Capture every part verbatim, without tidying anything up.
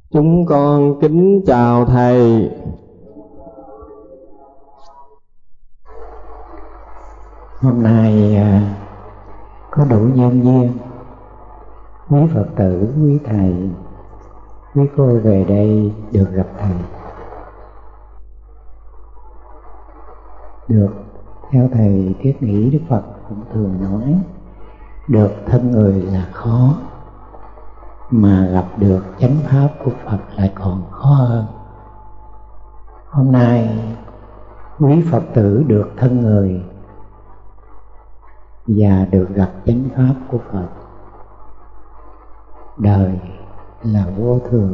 Chúng con kính chào Thầy. Hôm nay à, có đủ nhân duyên, quý Phật tử, quý Thầy, quý cô về đây được gặp Thầy. Được theo Thầy Thiết Nghĩ, Đức Phật cũng thường nói, được thân người là khó, mà gặp được chánh pháp của Phật lại còn khó hơn. Hôm nay quý Phật tử được thân người và được gặp chánh pháp của Phật. Đời là vô thường,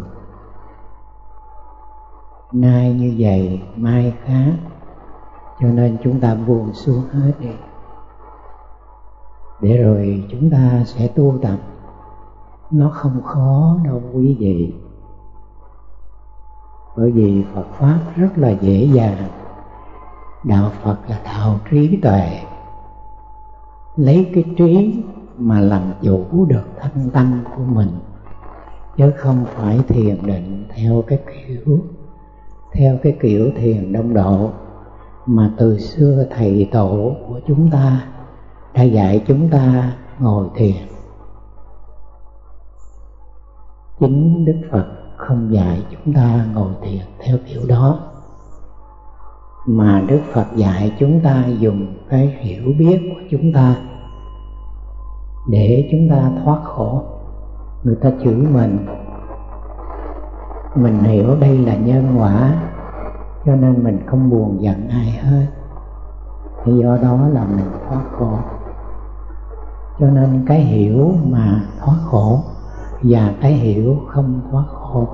nay như vậy mai khác, cho nên chúng ta buông xuống hết đi, để rồi chúng ta sẽ tu tập. Nó không khó đâu quý vị, bởi vì Phật Pháp rất là dễ dàng. Đạo Phật là đạo trí tuệ, lấy cái trí mà làm chủ được thân tâm của mình, chứ không phải thiền định theo cái kiểu theo cái kiểu thiền đông độ mà từ xưa thầy tổ của chúng ta đã dạy chúng ta ngồi thiền. Chính Đức Phật không dạy chúng ta ngồi thiền theo kiểu đó, mà Đức Phật dạy chúng ta dùng cái hiểu biết của chúng ta để chúng ta thoát khổ. Người ta chửi mình, mình hiểu đây là nhân quả, cho nên mình không buồn giận ai hết, thì do đó là mình thoát khổ. Cho nên cái hiểu mà thoát khổ và cái hiểu không thoát khổ.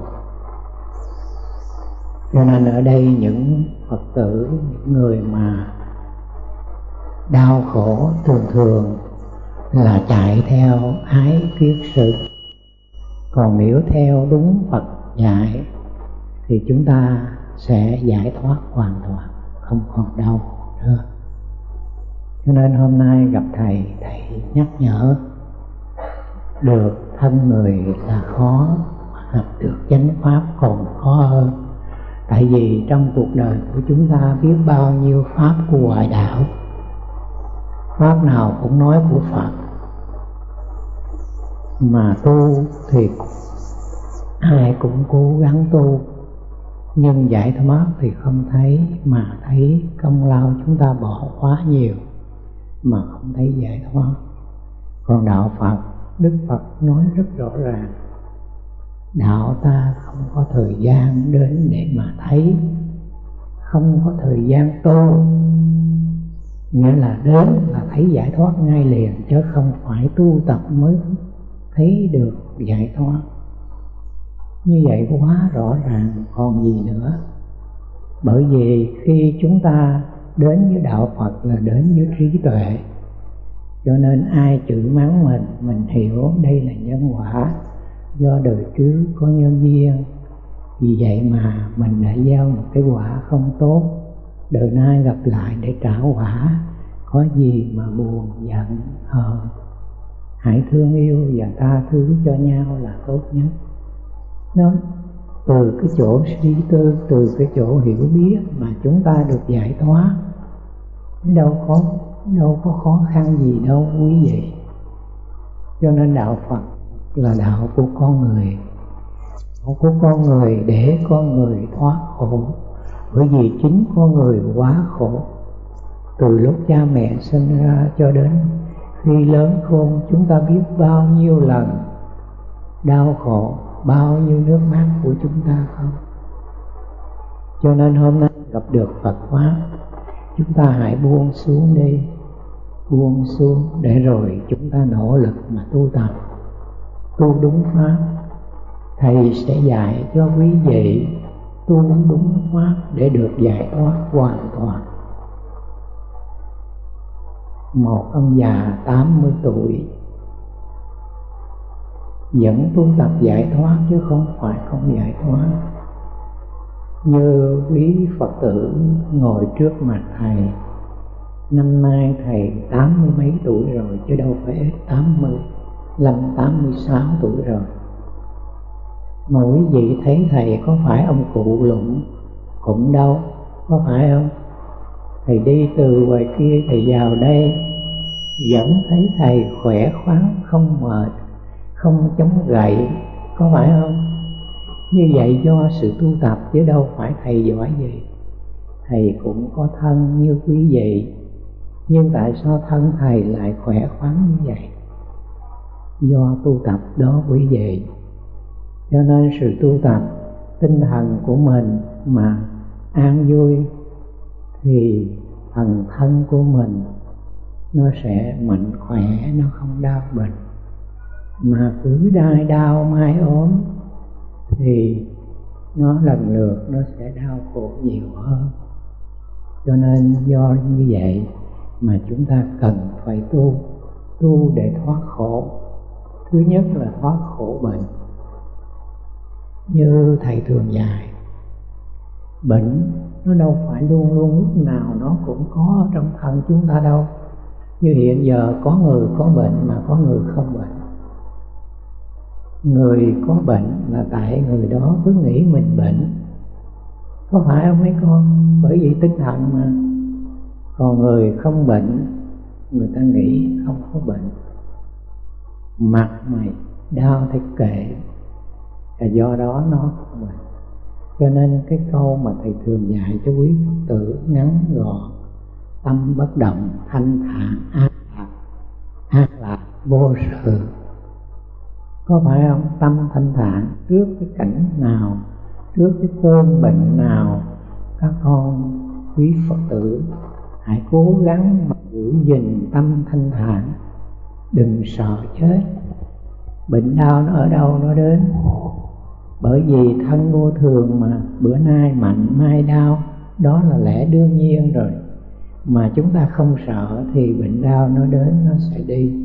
Cho nên ở đây những Phật tử, những người mà đau khổ thường thường là chạy theo ái kiết sự. Còn nếu theo đúng Phật dạy thì chúng ta sẽ giải thoát hoàn toàn, không còn đau khổ nữa. Cho nên hôm nay gặp Thầy, Thầy nhắc nhở được thân người là khó, gặp được chánh pháp còn khó hơn. Tại vì trong cuộc đời của chúng ta biết bao nhiêu pháp của ngoại đạo, pháp nào cũng nói của Phật, mà tu thì ai cũng cố gắng tu, nhưng giải thoát thì không thấy, mà thấy công lao chúng ta bỏ quá nhiều mà không thấy giải thoát. Còn đạo Phật, Đức Phật nói rất rõ ràng, đạo ta không có thời gian đến để mà thấy, không có thời gian tu, nghĩa là đến là thấy giải thoát ngay liền, chứ không phải tu tập mới thấy được giải thoát. Như vậy quá rõ ràng còn gì nữa. Bởi vì khi chúng ta đến với đạo Phật là đến với trí tuệ, cho nên ai chửi mắng mình, mình hiểu đây là nhân quả, do đời trước có nhân duyên, vì vậy mà mình đã gieo một cái quả không tốt, đời nay gặp lại để trả quả. Có gì mà buồn giận hờn, hãy thương yêu và tha thứ cho nhau là tốt nhất. Nó từ cái chỗ suy tư, từ cái chỗ hiểu biết mà chúng ta được giải thoát. Đâu có đâu có khó khăn gì đâu quý vị. Cho nên đạo Phật là đạo của con người, đạo của con người để con người thoát khổ. Bởi vì chính con người quá khổ, từ lúc cha mẹ sinh ra cho đến khi lớn khôn, chúng ta biết bao nhiêu lần đau khổ, bao nhiêu nước mắt của chúng ta không. Cho nên hôm nay gặp được Phật Pháp, chúng ta hãy buông xuống đi, buông xuống để rồi chúng ta nỗ lực mà tu tập, tu đúng pháp. Thầy sẽ dạy cho quý vị tu đúng pháp để được giải thoát hoàn toàn. Một ông già tám mươi tuổi vẫn tu tập giải thoát chứ không phải không giải thoát. Như quý Phật tử ngồi trước mặt Thầy, năm nay Thầy tám mươi mấy tuổi rồi, chứ đâu phải tám mươi, Lâm tám mươi sáu tuổi rồi. mà quý vị thấy thầy có phải ông cụ lụng cũng đâu, có phải không? Thầy đi từ ngoài kia thầy vào đây vẫn thấy thầy khỏe khoắn, không mệt, không chống gậy, có phải không? Như vậy do sự tu tập chứ đâu phải thầy giỏi gì. Thầy cũng có thân như quý vị, nhưng tại sao thân thầy lại khỏe khoắn như vậy? Do tu tập đó quý vị. Cho nên sự tu tập, tinh thần của mình mà an vui thì phần thân của mình nó sẽ mạnh khỏe, nó không đau bệnh. Mà cứ đai đau mai ốm thì nó lần lượt nó sẽ đau khổ nhiều hơn. Cho nên do như vậy mà chúng ta cần phải tu, tu để thoát khổ. Thứ nhất là thoát khổ bệnh. Như thầy thường dạy, bệnh nó đâu phải luôn luôn lúc nào nó cũng có trong thân chúng ta đâu. Như hiện giờ có người có bệnh mà có người không bệnh. Người có bệnh là tại người đó cứ nghĩ mình bệnh, có phải không mấy con? Bởi vì tinh thần mà. Còn người không bệnh, người ta nghĩ không có bệnh, mặt mày đau thì kệ, và do đó nó không bệnh. Cho nên cái câu mà thầy thường dạy cho quý Phật tử ngắn gọn: tâm bất động, thanh thản, an lạc, an lạc vô sự. Có phải không? Tâm thanh thản trước cái cảnh nào, trước cái cơn bệnh nào, các con quý Phật tử hãy cố gắng mà giữ gìn tâm thanh thản, đừng sợ chết. Bệnh đau nó ở đâu nó đến, bởi vì thân vô thường mà, bữa nay mạnh mai đau, đó là lẽ đương nhiên rồi. Mà chúng ta không sợ thì bệnh đau nó đến nó sẽ đi.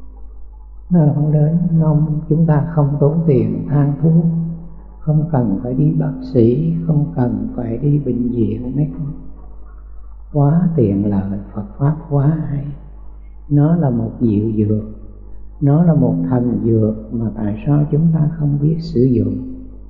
Nó không đến, nó, chúng ta không tốn tiền than thuốc, không cần phải đi bác sĩ, không cần phải đi bệnh viện mấy con. Quá tiện lợi, Phật Pháp quá hay. Nó là một diệu dược, nó là một thần dược mà tại sao chúng ta không biết sử dụng?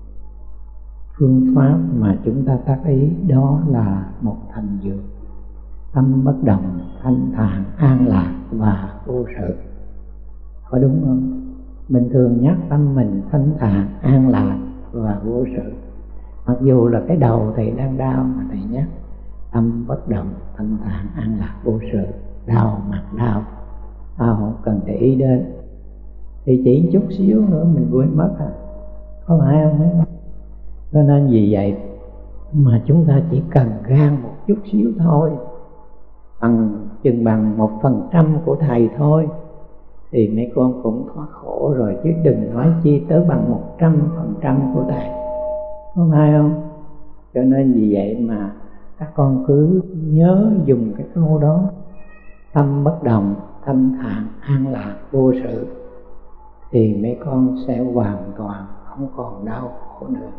Phương pháp mà chúng ta tác ý đó là một thần dược. Tâm bất động, thanh thản, an lạc và vô sự. Có đúng không? Mình thường nhắc tâm mình thanh thản, an lạc và vô sự. Mặc dù là cái đầu thầy đang đau mà thầy nhắc tâm bất động, thanh thản, an lạc, vô sự. Đau mặt đau, tao không cần để ý đến, thì chỉ chút xíu nữa mình quên mất à. Có phải không mấy không? Cho nên vì vậy mà chúng ta chỉ cần gan một chút xíu thôi, bằng chừng bằng một phần trăm của thầy thôi, thì mấy con cũng thoát khổ rồi, chứ đừng nói chi tới bằng một trăm phần trăm của thầy. Có phải không? Cho nên vì vậy mà các con cứ nhớ dùng cái câu đó: tâm bất động, thanh thản, an lạc, vô sự, thì mấy con sẽ hoàn toàn không còn đau khổ nữa.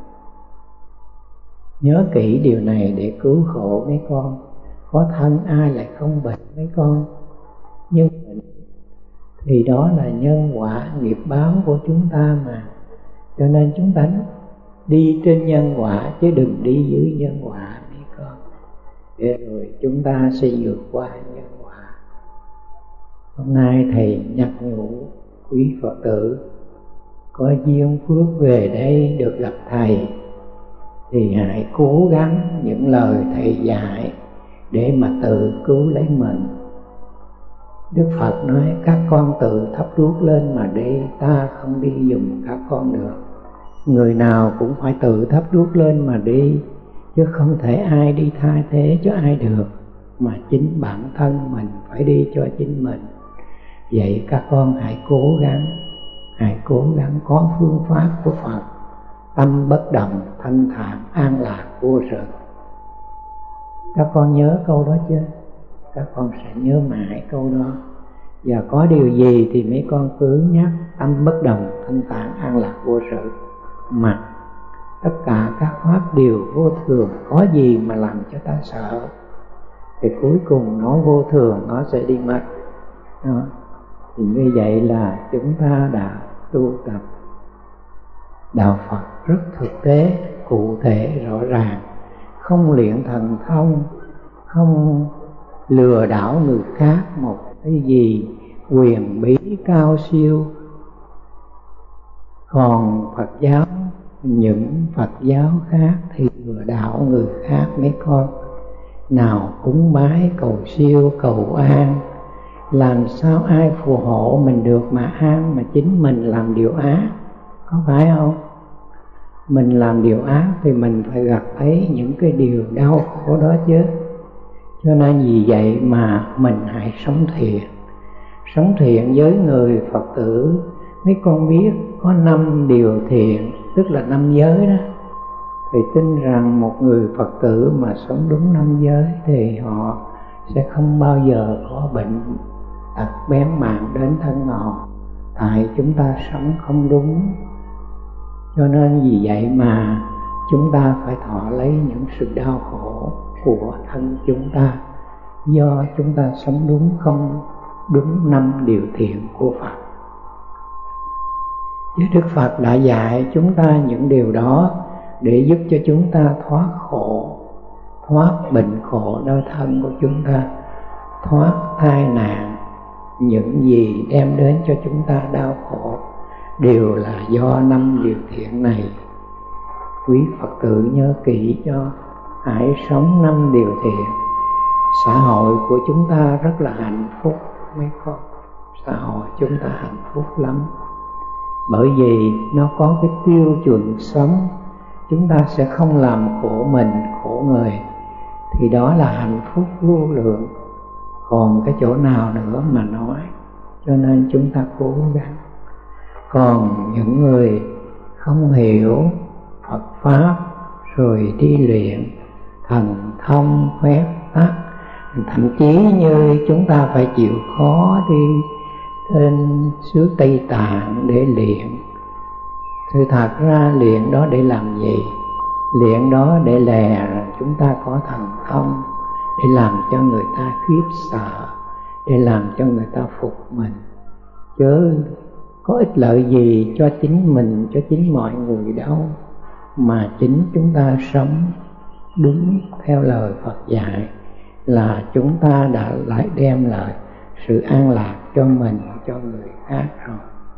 Nhớ kỹ điều này để cứu khổ mấy con. Có thân ai lại không bệnh mấy con? Nhưng bệnh thì đó là nhân quả nghiệp báo của chúng ta mà. Cho nên chúng ta đi trên nhân quả chứ đừng đi dưới nhân quả mấy con. Để rồi chúng ta sẽ vượt qua nhân quả. Hôm nay thầy nhắc nhủ quý Phật tử có duyên phước về đây được gặp thầy, thì hãy cố gắng những lời thầy dạy để mà tự cứu lấy mình. Đức Phật nói các con tự thắp đuốc lên mà đi, ta không đi giùm các con được. Người nào cũng phải tự thắp đuốc lên mà đi, chứ không thể ai đi thay thế cho ai được, mà chính bản thân mình phải đi cho chính mình. Vậy các con hãy cố gắng, hãy cố gắng có phương pháp của Phật: tâm bất động, thanh thản, an lạc, vô sự. Các con nhớ câu đó chưa? Các con sẽ nhớ mãi câu đó. Và có điều gì thì mấy con cứ nhắc tâm bất động, thanh thản, an lạc, vô sự. Mà tất cả các pháp đều vô thường, có gì mà làm cho ta sợ? Thì cuối cùng nó vô thường, nó sẽ đi mất đó. Thì như vậy là chúng ta đã tu tập đạo Phật rất thực tế, cụ thể, rõ ràng, không luyện thần thông, không lừa đảo người khác một cái gì quyền bí cao siêu. Còn Phật giáo, những Phật giáo khác thì lừa đảo người khác mấy con. Nào cúng bái cầu siêu cầu an, làm sao ai phù hộ mình được mà an, mà chính mình làm điều ác, có phải không? Mình làm điều ác thì mình phải gặp thấy những cái điều đau khổ đó chứ. Cho nên vì vậy mà mình hãy sống thiện. Sống thiện với người Phật tử, mấy con biết có năm điều thiện, tức là năm giới đó. Thì tin rằng một người Phật tử mà sống đúng năm giới thì họ sẽ không bao giờ có bệnh tật bén mảng đến thân họ, tại chúng ta sống không đúng. Cho nên vì vậy mà chúng ta phải thọ lấy những sự đau khổ của thân chúng ta, do chúng ta sống đúng không đúng năm điều thiện của Phật. Chứ Đức Phật đã dạy chúng ta những điều đó để giúp cho chúng ta thoát khổ, thoát bệnh khổ đau thân của chúng ta, thoát tai nạn. Những gì đem đến cho chúng ta đau khổ đều là do năm điều thiện này. Quý Phật tử nhớ kỹ cho, hãy sống năm điều thiện. Xã hội của chúng ta rất là hạnh phúc mấy con. Xã hội chúng ta hạnh phúc lắm, bởi vì nó có cái tiêu chuẩn sống. Chúng ta sẽ không làm khổ mình, khổ người, thì đó là hạnh phúc vô lượng. Còn cái chỗ nào nữa mà nói. Cho nên chúng ta cố gắng. Còn những người không hiểu Phật Pháp rồi đi luyện thần thông phép tắc, thậm chí như chúng ta phải chịu khó đi trên xứ Tây Tạng để luyện. Thì thật ra luyện đó để làm gì? Luyện đó để lè chúng ta có thần thông, để làm cho người ta khiếp sợ, để làm cho người ta phục mình. Chứ có ích lợi gì cho chính mình, cho chính mọi người đâu. Mà chính chúng ta sống đúng theo lời Phật dạy là chúng ta đã lại đem lại sự an lạc cho mình, cho người khác rồi.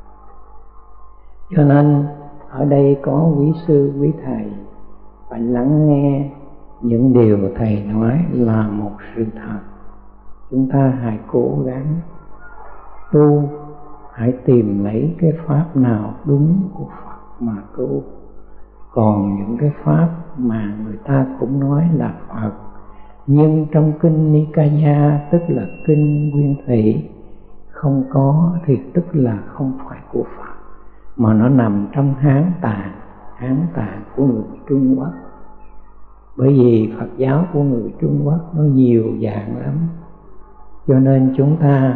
Cho nên ở đây có quý sư, quý thầy phải lắng nghe những điều thầy nói là một sự thật. Chúng ta hãy cố gắng tu, hãy tìm lấy cái pháp nào đúng của Phật mà tu. Còn những cái pháp mà người ta cũng nói là Phật, nhưng trong kinh Nikaya, tức là kinh Nguyên Thủy, không có thì tức là không phải của Phật, mà nó nằm trong Hán Tạng, Hán Tạng của người Trung Quốc. Bởi vì Phật giáo của người Trung Quốc nó nhiều dạng lắm, cho nên chúng ta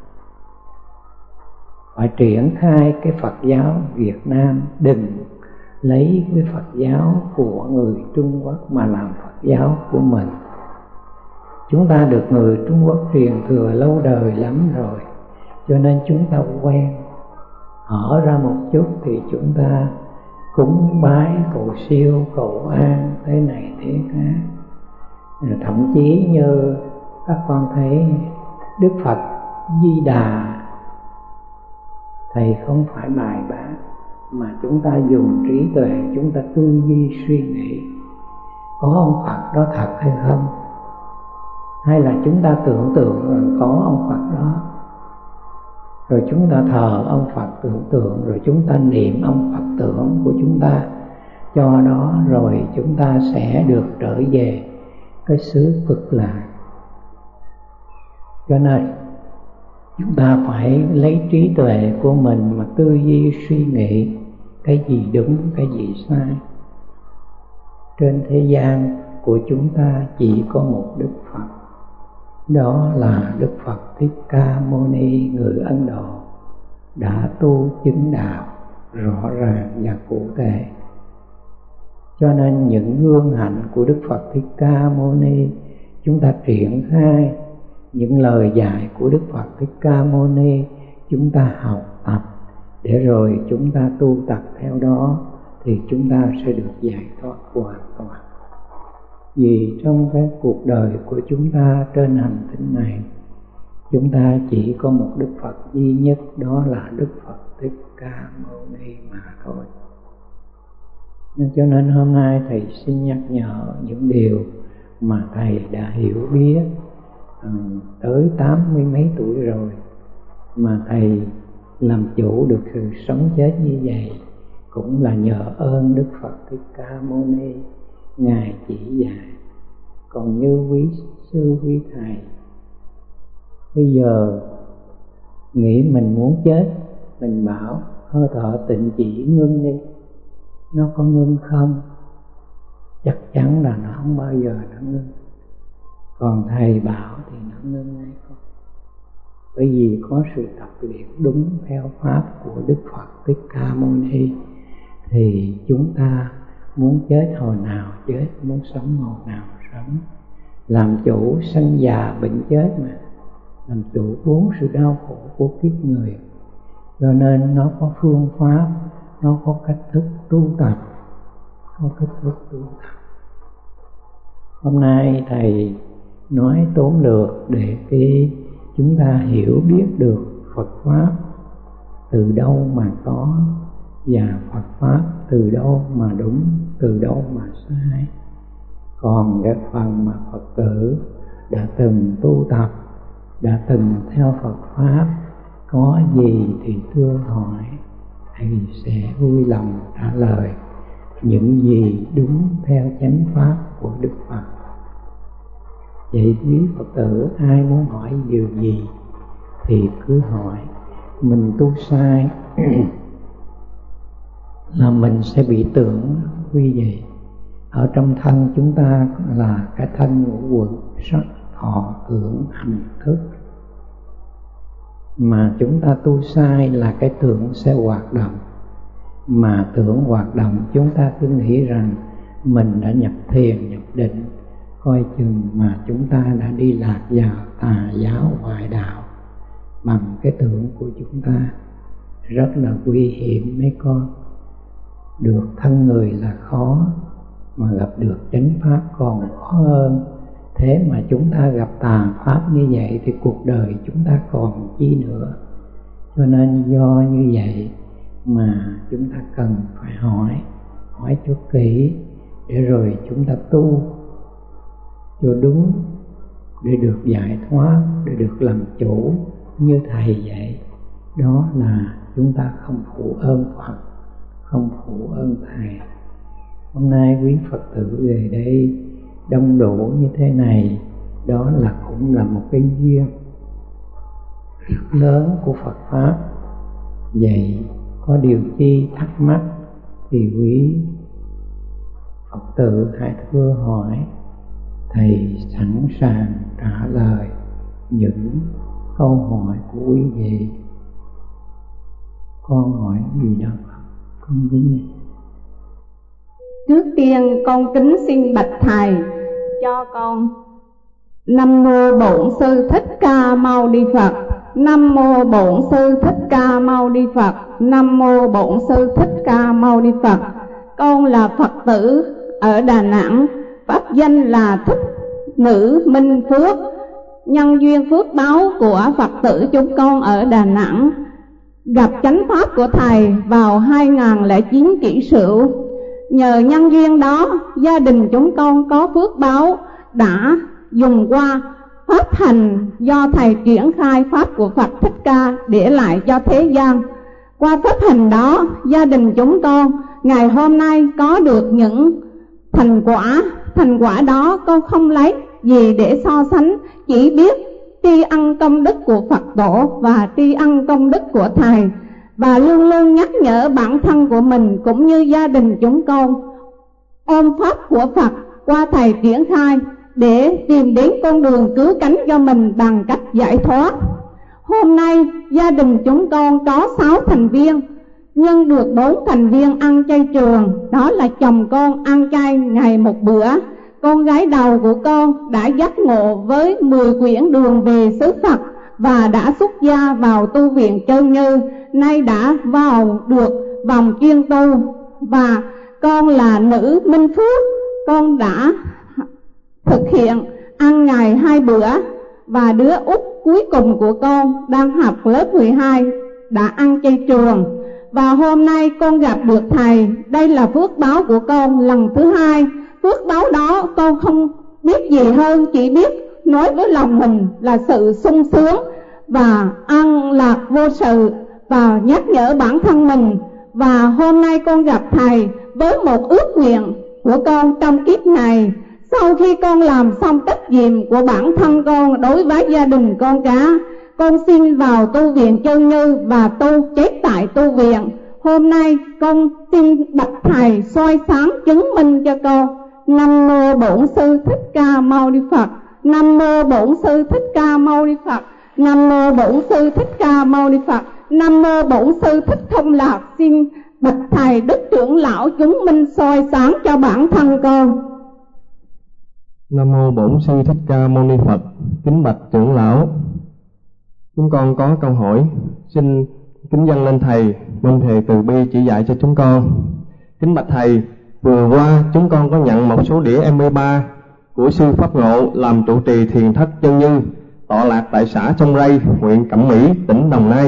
phải triển khai cái Phật giáo Việt Nam, đừng lấy cái Phật giáo của người Trung Quốc mà làm Phật giáo của mình. Chúng ta được người Trung Quốc truyền thừa lâu đời lắm rồi, cho nên chúng ta quen. Hở ra một chút thì chúng ta cúng bái cầu siêu cầu an thế này thế khác. Thậm chí như các con thấy Đức Phật Di Đà, thầy không phải bài bác, mà chúng ta dùng trí tuệ, chúng ta tư duy suy nghĩ, có ông Phật đó thật hay không? Hay là chúng ta tưởng tượng rằng có ông Phật đó, rồi chúng ta thờ ông Phật tưởng tượng, rồi chúng ta niệm ông Phật tưởng của chúng ta cho đó, rồi chúng ta sẽ được trở về cái xứ Cực Lạc. Cho nên chúng ta phải lấy trí tuệ của mình mà tư duy suy nghĩ cái gì đúng, cái gì sai. Trên thế gian của chúng ta chỉ có một Đức Phật, đó là Đức Phật Thích Ca Mâu Ni người Ấn Độ, đã tu chứng đạo rõ ràng và cụ thể. Cho nên những gương hạnh của Đức Phật Thích Ca Mâu Ni, chúng ta triển khai những lời dạy của Đức Phật Thích Ca Mâu Ni, chúng ta học tập để rồi chúng ta tu tập theo đó, thì chúng ta sẽ được giải thoát hoàn toàn. Vì trong cái cuộc đời của chúng ta trên hành tinh này, chúng ta chỉ có một Đức Phật duy nhất, đó là Đức Phật Thích Ca Mâu Ni mà thôi. Nên cho nên hôm nay Thầy xin nhắc nhở những điều mà Thầy đã hiểu biết ừ, tới tám mươi mấy tuổi rồi, mà Thầy làm chủ được sự sống chết như vậy cũng là nhờ ơn Đức Phật Thích Ca Mâu Ni, Ngài chỉ dạy. Còn như quý sư quý thầy bây giờ nghĩ mình muốn chết, mình bảo hơi thở tịnh chỉ ngưng đi, nó có ngưng không? Chắc chắn là nó không bao giờ nó ngưng. Còn thầy bảo thì nó ngưng hay không? Bởi vì có sự tập luyện đúng theo pháp của Đức Phật Thích Ca Mâu Ni, thì chúng ta muốn chết hồi nào chết, muốn sống hồi nào sống. Làm chủ sanh già bệnh chết mà, làm chủ bốn sự đau khổ của kiếp người. Cho nên nó có phương pháp, nó có cách thức tu tập, có cách thức tu tập. Hôm nay Thầy nói tóm lược để khi chúng ta hiểu biết được Phật Pháp từ đâu mà có, và Phật Pháp từ đâu mà đúng, từ đâu mà sai. Còn cái phần mà Phật tử đã từng tu tập, đã từng theo Phật Pháp, có gì thì thưa hỏi, Thầy sẽ vui lòng trả lời những gì đúng theo chánh pháp của Đức Phật. Vậy quý Phật tử ai muốn hỏi điều gì thì cứ hỏi. Mình tu sai là mình sẽ bị tưởng quy về. Ở trong thân chúng ta là cái thân ngũ quẩn, sắc, thọ, tưởng, hành, thức. Mà chúng ta tu sai là cái tưởng sẽ hoạt động. Mà tưởng hoạt động chúng ta cứ nghĩ rằng mình đã nhập thiền, nhập định, coi chừng mà chúng ta đã đi lạc vào tà giáo ngoại đạo bằng cái tưởng của chúng ta. Rất là nguy hiểm mấy con. Được thân người là khó, mà gặp được chánh pháp còn khó hơn. Thế mà chúng ta gặp tà pháp như vậy thì cuộc đời chúng ta còn chi nữa. Cho nên do như vậy mà chúng ta cần phải hỏi, hỏi cho kỹ để rồi chúng ta tu cho đúng, để được giải thoát, để được làm chủ như Thầy dạy. Đó là chúng ta không phụ ơn Phật, không phụ ơn Thầy. Hôm nay quý Phật tử về đây đông đủ như thế này, đó là cũng là một cái duyên rất lớn của Phật Pháp. Vậy có điều chi thắc mắc thì quý Phật tử hãy thưa hỏi, Thầy sẵn sàng trả lời những câu hỏi của quý vị. Con hỏi gì đâu con dính này. Trước tiên con kính xin bạch Thầy cho con Nam mô Bổn Sư Thích Ca Mâu Ni Phật. Nam mô Bổn Sư Thích Ca Mâu Ni Phật. Nam mô Bổn Sư Thích Ca Mâu Ni Phật. Con là Phật tử ở Đà Nẵng, pháp danh là Thích Nữ Minh Phước. Nhân duyên phước báo của Phật tử chúng con ở Đà Nẵng gặp chánh pháp của Thầy vào hai nghìn không trăm lẻ chín kỷ sửu. Nhờ nhân duyên đó, gia đình chúng con có phước báo đã dùng qua pháp hành do Thầy triển khai pháp của Phật Thích Ca để lại cho thế gian. Qua pháp hành đó, gia đình chúng con ngày hôm nay có được những thành quả. Thành quả đó con không lấy gì để so sánh, chỉ biết tri ân công đức của Phật Tổ và tri ân công đức của Thầy, và luôn luôn nhắc nhở bản thân của mình cũng như gia đình chúng con ôm pháp của Phật qua Thầy triển khai để tìm đến con đường cứu cánh cho mình bằng cách giải thoát. Hôm nay gia đình chúng con có sáu thành viên, nhưng được bốn thành viên ăn chay trường, đó là chồng con ăn chay ngày một bữa. Con gái đầu của con đã giác ngộ với mười quyển đường về xứ Phật và đã xuất gia vào tu viện Chân Như, nay đã vào được vòng chuyên tu và con là nữ Minh Phước. Con đã thực hiện ăn ngày hai bữa, và đứa út cuối cùng của con đang học lớp mười hai đã ăn chay trường. Và hôm nay con gặp được thầy, đây là phước báo của con lần thứ hai. Phước báo đó con không biết gì hơn, chỉ biết nói với lòng mình là sự sung sướng và an lạc vô sự, và nhắc nhở bản thân mình. Và hôm nay con gặp thầy với một ước nguyện của con trong kiếp này. Sau khi con làm xong trách nhiệm của bản thân con đối với gia đình con cá, con xin vào tu viện Chân Như và tu chết tại tu viện. Hôm nay con xin bạch thầy soi sáng chứng minh cho con. Nam mô Bổn Sư Thích Ca Mâu Ni Phật. Nam mô Bổn Sư Thích Ca Mâu Ni Phật. Nam mô Bổn Sư Thích Ca Mâu Ni Phật. Nam mô Bổn Sư Thích Thông Lạc. Xin bạch thầy đức trưởng lão chứng minh soi sáng cho bản thân con. Nam mô Bổn Sư Thích Ca Mâu Ni Phật. Kính bạch trưởng lão, chúng con có câu hỏi xin kính dâng lên thầy, mong thầy từ bi chỉ dạy cho chúng con. Kính bạch thầy, vừa qua chúng con có nhận một số đĩa em pê ba của sư Pháp Ngộ làm trụ trì thiền thất Chân Như, tọa lạc tại xã Sông Ray, huyện Cẩm Mỹ, tỉnh Đồng Nai.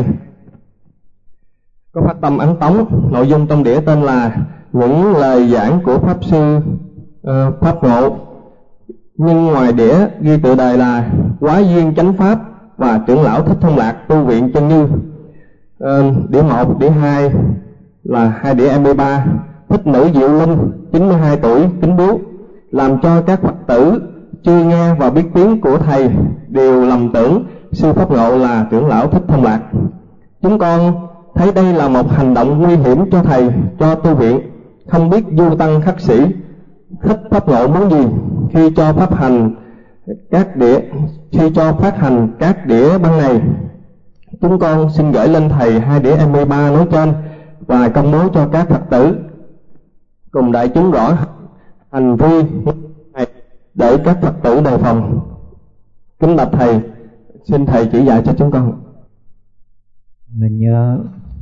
Có phát tâm ấn tống, nội dung trong đĩa tên là những lời giảng của Pháp sư uh, Pháp Ngộ, nhưng ngoài đĩa ghi tựa đề là Quá Duyên Chánh Pháp và trưởng lão Thích Thông Lạc tu viện Chân Như. Uh, đĩa một, đĩa hai là hai đĩa em pê ba. Thích nữ Diệu Linh, chín mươi hai tuổi, kính biếu, làm cho các Phật tử chưa nghe và biết tiếng của thầy đều lầm tưởng sư Pháp Ngộ là trưởng lão Thích Thông Lạc. Chúng con thấy đây là một hành động nguy hiểm cho thầy, cho tu viện. Không biết du tăng khắc sĩ Thích Pháp Ngộ muốn gì khi cho pháp hành các đĩa, khi cho phát hành các đĩa băng này. Chúng con xin gửi lên thầy hai đĩa em pê ba nói trên và công bố cho các Phật tử cùng đại chúng rõ hành vi này để các Phật tử đề phòng. Kính bạch thầy, xin thầy chỉ dạy cho chúng con. Mình nhớ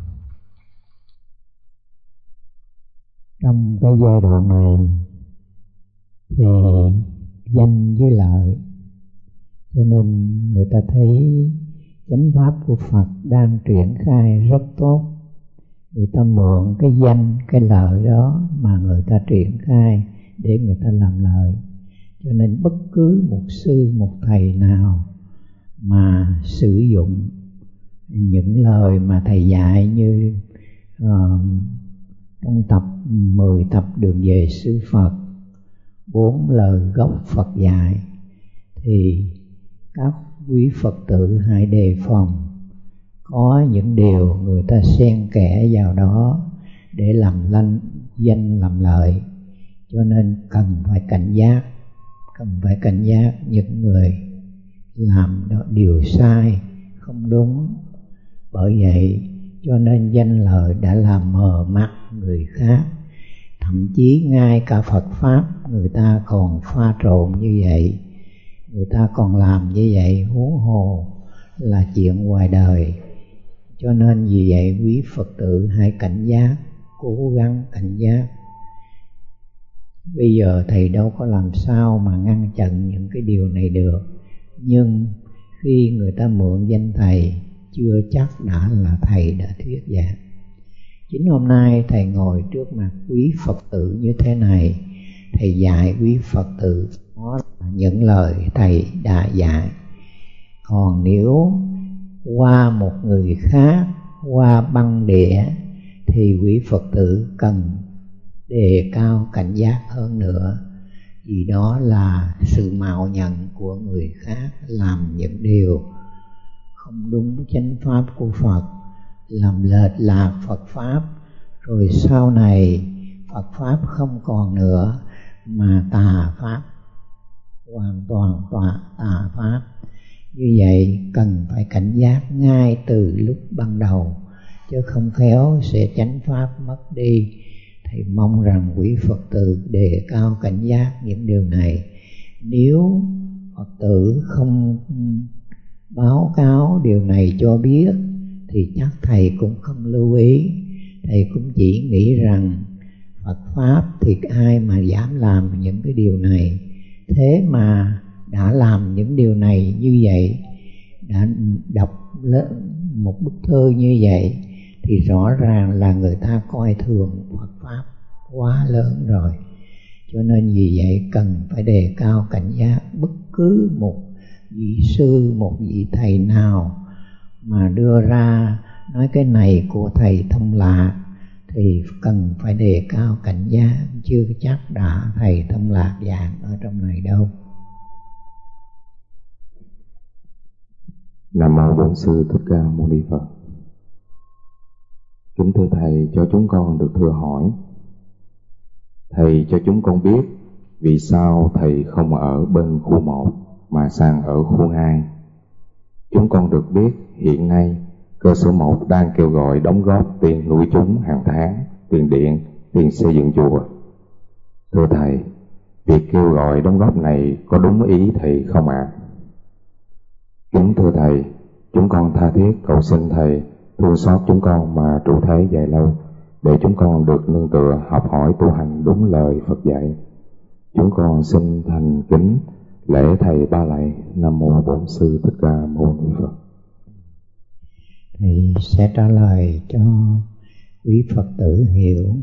trong cái giai đoạn này thì danh với lợi, cho nên người ta thấy chánh pháp của Phật đang triển khai rất tốt. Người ta mượn cái danh, cái lợi đó mà người ta triển khai để người ta làm lợi. Cho nên bất cứ một sư, một thầy nào mà sử dụng những lời mà thầy dạy như uh, trong tập mười tập đường về sư Phật, bốn lời gốc Phật dạy, thì các quý Phật tử hãy đề phòng có những điều người ta xen kẽ vào đó để làm lanh danh làm lợi. Cho nên cần phải cảnh giác, cần phải cảnh giác những người làm điều sai, không đúng. Bởi vậy cho nên danh lợi đã làm mờ mắt người khác. Thậm chí ngay cả Phật Pháp người ta còn pha trộn như vậy, người ta còn làm như vậy, huống hồ là chuyện ngoài đời. Cho nên vì vậy quý Phật tử hãy cảnh giác, cố gắng cảnh giác. Bây giờ thầy đâu có làm sao mà ngăn chặn những cái điều này được, nhưng khi người ta mượn danh thầy chưa chắc đã là thầy đã thuyết giảng. Chính hôm nay thầy ngồi trước mặt quý Phật tử như thế này, thầy dạy quý Phật tử đó là những lời thầy đã dạy. Còn nếu qua một người khác, qua băng đĩa, thì quý Phật tử cần đề cao cảnh giác hơn nữa, vì đó là sự mạo nhận của người khác, làm những điều không đúng chánh pháp của Phật, làm lệch lạc Phật Pháp, rồi sau này Phật Pháp không còn nữa mà tà Pháp, hoàn toàn tà, tà Pháp. Như vậy cần phải cảnh giác ngay từ lúc ban đầu, chứ không khéo sẽ chánh Pháp mất đi. Thầy mong rằng quý Phật tử đề cao cảnh giác những điều này. Nếu Phật tử không báo cáo điều này cho biết thì chắc thầy cũng không lưu ý. Thầy cũng chỉ nghĩ rằng Phật Pháp thì ai mà dám làm những cái điều này. Thế mà đã làm những điều này như vậy, đã đọc một bức thư như vậy, thì rõ ràng là người ta coi thường Phật Pháp quá lớn rồi. Cho nên vì vậy cần phải đề cao cảnh giác. Bất cứ một vị sư, một vị thầy nào mà đưa ra nói cái này của thầy Thông Lạc thì cần phải đề cao cảnh giác, chưa chắc đã thầy Thông Lạc giảng ở trong này đâu. Nam mô Bổn Sư Thích Ca Mâu Ni Phật. Kính thưa thầy, cho chúng con được thưa hỏi. Thầy cho chúng con biết vì sao thầy không ở bên khu một mà sang ở khu hai. Chúng con được biết hiện nay cơ sở một đang kêu gọi đóng góp tiền nuôi chúng hàng tháng, tiền điện, tiền xây dựng chùa. Thưa thầy, việc kêu gọi đóng góp này có đúng ý thầy không ạ? À? Kính thưa thầy, chúng con tha thiết cầu xin thầy thương xót chúng con mà trụ thế dài lâu, để chúng con được nương tựa học hỏi tu hành đúng lời Phật dạy. Chúng con xin thành kính lễ thầy ba lạy. Nam mô Bổn Sư Thích Ca Mâu Ni Phật. Thầy sẽ trả lời cho quý Phật tử hiểu.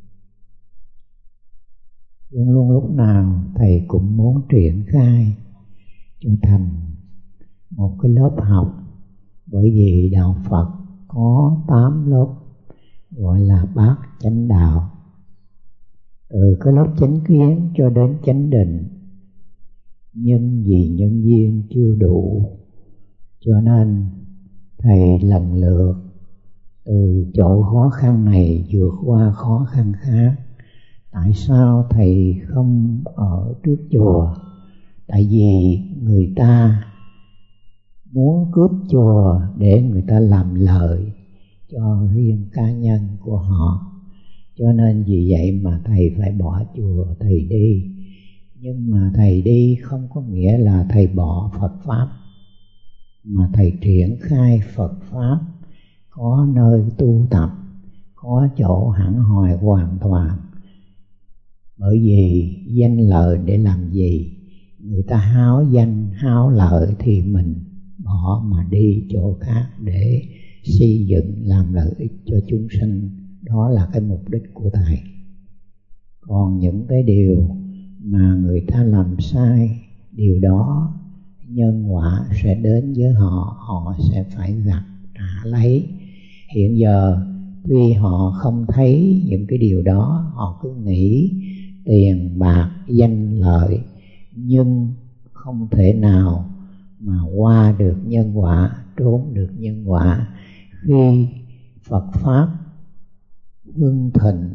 Luôn luôn lúc nào thầy cũng muốn triển khai cho thành một cái lớp học, bởi vì đạo Phật có tám lớp gọi là bát chánh đạo, từ cái lớp chánh kiến cho đến chánh định. Nhưng vì nhân duyên chưa đủ, cho nên thầy lần lượt từ chỗ khó khăn này vượt qua khó khăn khác. Tại sao thầy không ở trước chùa? Tại vì người ta muốn cướp chùa để người ta làm lợi cho riêng cá nhân của họ. Cho nên vì vậy mà thầy phải bỏ chùa, thầy đi. Nhưng mà thầy đi không có nghĩa là thầy bỏ Phật Pháp, mà thầy triển khai Phật Pháp, có nơi tu tập, có chỗ hẳn hoài hoàn toàn. Bởi vì danh lợi để làm gì? Người ta háo danh, háo lợi thì mình bỏ mà đi chỗ khác để xây dựng làm lợi ích cho chúng sinh. Đó là cái mục đích của thầy. Còn những cái điều mà người ta làm sai, điều đó nhân quả sẽ đến với họ, họ sẽ phải gặt trả lấy. Hiện giờ tuy họ không thấy những cái điều đó, họ cứ nghĩ tiền bạc danh lợi, nhưng không thể nào mà qua được nhân quả, trốn được nhân quả. Khi Phật Pháp hưng thịnh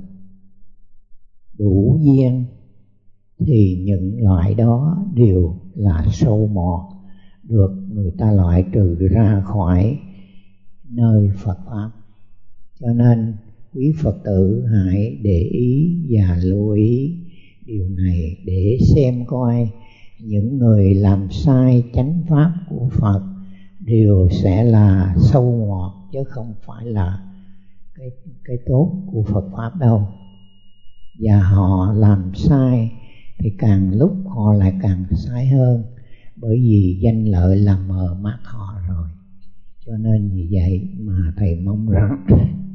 đủ duyên thì những loại đó đều là sâu mọt, được người ta loại trừ ra khỏi nơi Phật Pháp. Cho nên quý Phật tử hãy để ý và lưu ý điều này để xem coi những người làm sai chánh pháp của Phật đều sẽ là sâu mọt, chứ không phải là cái, cái tốt của Phật Pháp đâu. Và họ làm sai thì càng lúc họ lại càng sai hơn, bởi vì danh lợi làm mờ mắt họ rồi. Cho nên vì vậy mà thầy mong rằng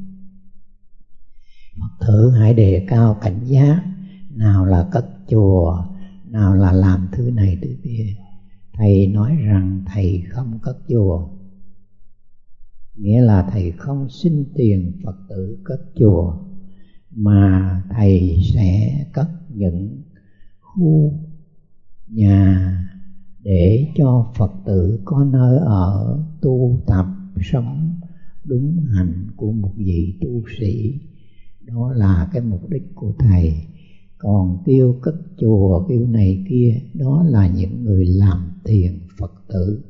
Phật tử hãy đề cao cảnh giác, nào là cất chùa, nào là làm thứ này thứ kia. Thầy nói rằng thầy không cất chùa, nghĩa là thầy không xin tiền Phật tử cất chùa, mà thầy sẽ cất những khu nhà để cho Phật tử có nơi ở, tu tập, sống đúng hạnh của một vị tu sĩ. Đó là cái mục đích của thầy. Còn kêu cất chùa, kêu này kia, đó là những người làm tiền Phật tử.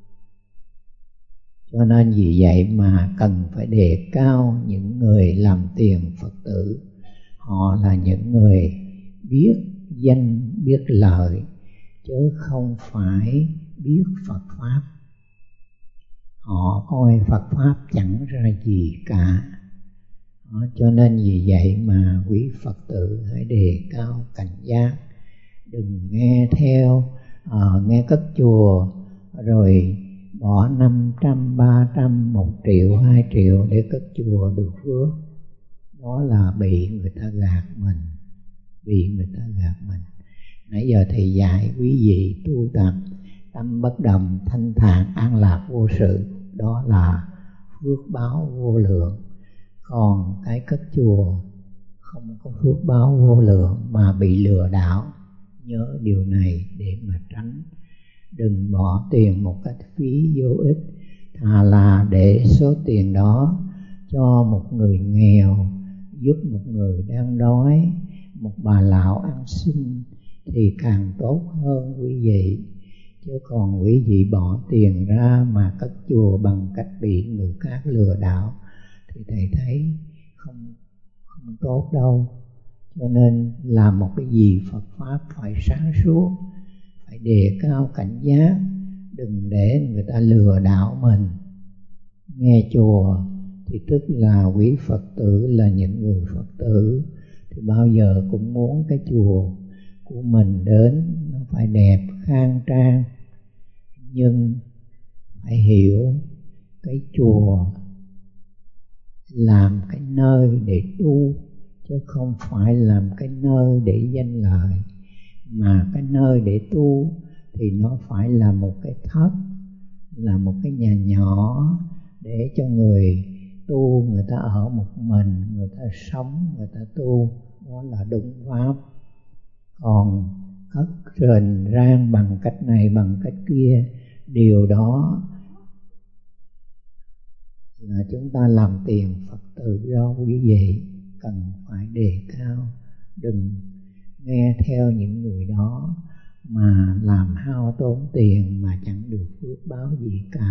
Cho nên vì vậy mà cần phải đề cao những người làm tiền Phật tử. Họ là những người biết danh, biết lợi, chứ không phải biết Phật Pháp. Họ coi Phật Pháp chẳng ra gì cả. Đó, cho nên vì vậy mà quý Phật tử hãy đề cao cảnh giác, đừng nghe theo uh, nghe cất chùa rồi bỏ năm trăm, ba trăm, một triệu, hai triệu để cất chùa được phước. Đó là bị người ta gạt mình, bị người ta gạt mình. Nãy giờ thầy dạy quý vị tu tập tâm bất động, thanh thản, an lạc vô sự, đó là phước báo vô lượng. Còn cái cất chùa không có phước báo vô lượng mà bị lừa đảo. Nhớ điều này để mà tránh. Đừng bỏ tiền một cách phí vô ích, thà là để số tiền đó cho một người nghèo, giúp một người đang đói, một bà lão ăn xin thì càng tốt hơn quý vị. Chứ còn quý vị bỏ tiền ra mà cất chùa bằng cách bị người khác lừa đảo thì thầy thấy không, không tốt đâu. Cho nên làm một cái gì Phật Pháp phải sáng suốt, phải đề cao cảnh giác, đừng để người ta lừa đảo mình. Nghe chùa thì tức là quý Phật tử, là những người Phật tử thì bao giờ cũng muốn cái chùa của mình đến nó phải đẹp, khang trang. Nhưng phải hiểu cái chùa làm cái nơi để tu, chứ không phải làm cái nơi để danh lợi. Mà cái nơi để tu thì nó phải là một cái thất, là một cái nhà nhỏ để cho người tu, người ta ở một mình, người ta sống, người ta tu. Đó là đúng pháp. Còn cất rền rang bằng cách này bằng cách kia, điều đó là chúng ta làm tiền Phật tử đâu quý vị. Cần phải đề cao, đừng nghe theo những người đó mà làm hao tốn tiền mà chẳng được phước báo gì cả.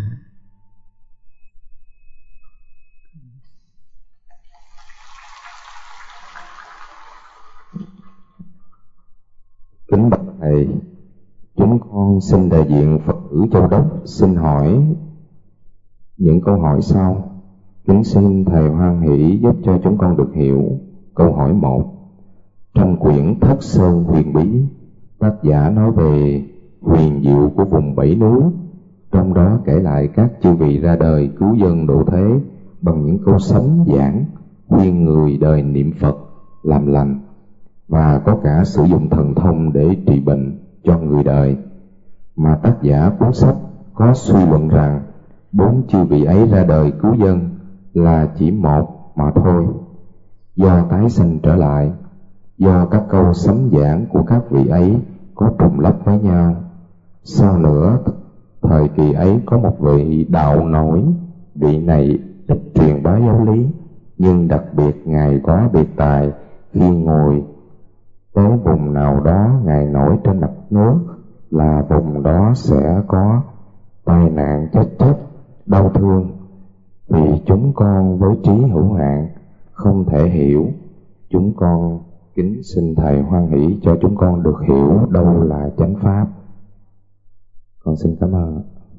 Kính bạch thầy, chúng con xin đại diện Phật tử Châu Đốc xin hỏi những câu hỏi sau. Kính xin thầy hoan hỷ giúp cho chúng con được hiểu. Câu hỏi một. Trong quyển Thất Sơn Huyền Bí, tác giả nói về huyền diệu của vùng bảy núi, trong đó kể lại các chư vị ra đời cứu dân độ thế bằng những câu sấm giảng khuyên người đời niệm Phật làm lành, và có cả sử dụng thần thông để trị bệnh cho người đời. Mà tác giả cuốn sách có suy luận rằng bốn chư vị ấy ra đời cứu dân là chỉ một mà thôi, do tái sanh trở lại, do các câu sấm giảng của các vị ấy có trùng lắp với nhau. Sau nữa, thời kỳ ấy có một vị đạo nổi, vị này ít truyền bá giáo lý, nhưng đặc biệt Ngài có biệt tài khi ngồi tới vùng nào đó Ngài nổi trên mặt nước là vùng đó sẽ có tai nạn chết chóc, đau thương. Vì chúng con với trí hữu hạn không thể hiểu, chúng con kính xin thầy hoan hỷ cho chúng con được hiểu đâu là chánh pháp. Con xin cảm ơn.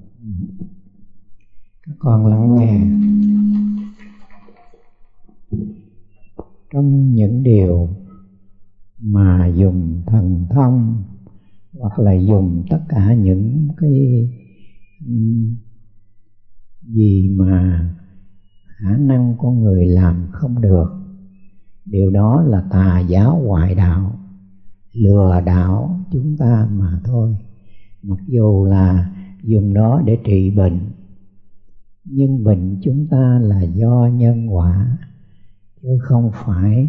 Các con lắng nghe. Trong những điều mà dùng thần thông hoặc là dùng tất cả những cái gì mà khả năng con người làm không được, điều đó là tà giáo ngoại đạo, lừa đảo chúng ta mà thôi. Mặc dù là dùng đó để trị bệnh, nhưng bệnh chúng ta là do nhân quả, chứ không phải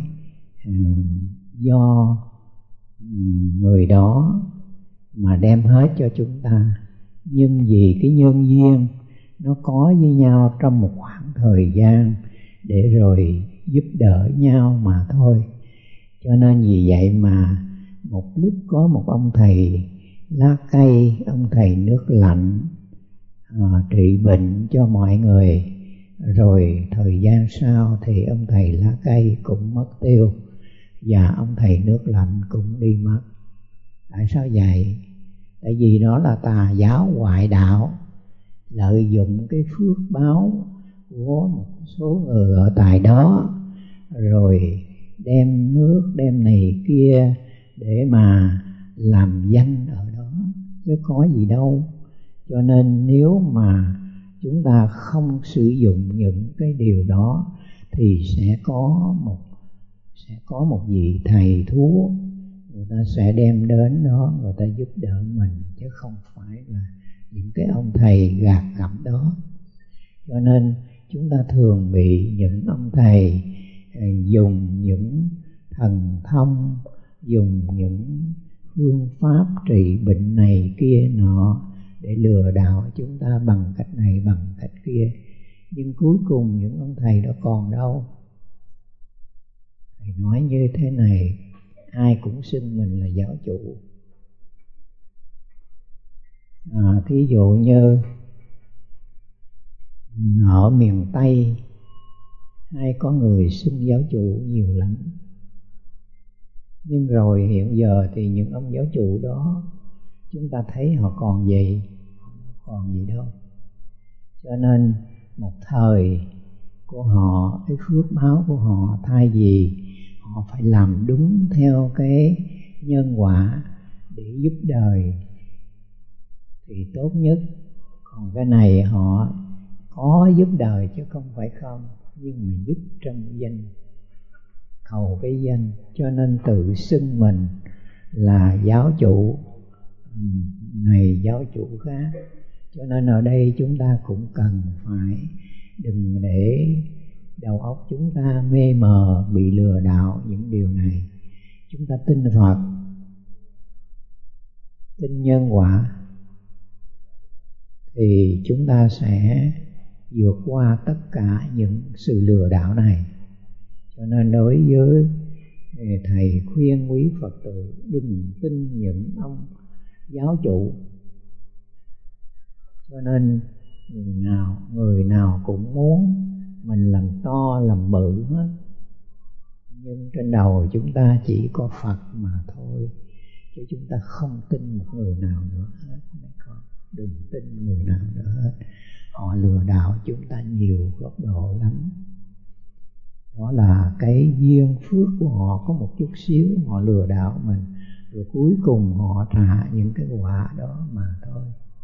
do người đó mà đem hết cho chúng ta. Nhưng vì cái nhân duyên nó có với nhau trong một khoảng thời gian để rồi giúp đỡ nhau mà thôi. Cho nên vì vậy mà một lúc có một ông thầy lá cây, ông thầy nước lạnh à, trị bệnh cho mọi người, rồi thời gian sau thì ông thầy lá cây cũng mất tiêu và ông thầy nước lạnh cũng đi mất. Tại sao vậy? Tại vì đó là tà giáo ngoại đạo, lợi dụng cái phước báo của một số người ở tại đó rồi đem nước đem này kia để mà làm danh ở đó, chứ có gì đâu. Cho nên nếu mà chúng ta không sử dụng những cái điều đó thì sẽ có một sẽ có một vị thầy thuốc, người ta sẽ đem đến đó, người ta giúp đỡ mình, chứ không phải là những cái ông thầy gạt gẫm đó. Cho nên chúng ta thường bị những ông thầy dùng những thần thông, dùng những phương pháp trị bệnh này kia nọ để lừa đảo chúng ta bằng cách này bằng cách kia. Nhưng cuối cùng những ông thầy đó còn đâu. Thầy nói như thế này, ai cũng xưng mình là giáo chủ. À, thí dụ như ở miền Tây hay có người xưng giáo chủ nhiều lắm, nhưng rồi hiện giờ thì những ông giáo chủ đó chúng ta thấy họ còn gì, họ còn gì đâu. Cho nên một thời của họ, cái phước báo của họ, thay vì họ phải làm đúng theo cái nhân quả để giúp đời thì tốt nhất. Còn cái này họ có giúp đời chứ không phải không, nhưng mà giúp trong danh, cầu cái danh, cho nên tự xưng mình là giáo chủ này giáo chủ khác. Cho nên ở đây chúng ta cũng cần phải đừng để đầu óc chúng ta mê mờ, bị lừa đảo những điều này. Chúng ta tin Phật, tin nhân quả thì chúng ta sẽ vượt qua tất cả những sự lừa đảo này. Cho nên đối với thầy khuyên quý Phật tử đừng tin những ông giáo chủ. Cho nên người nào người nào cũng muốn mình làm to làm bự hết, nhưng trên đầu chúng ta chỉ có Phật mà thôi, chứ chúng ta không tin một người nào nữa hết. Mấy con đừng tin người nào nữa hết. Họ lừa đảo chúng ta nhiều góc độ lắm. Đó là cái duyên phước của họ có một chút xíu, họ lừa đảo mình, rồi cuối cùng họ trả những cái quả đó mà thôi.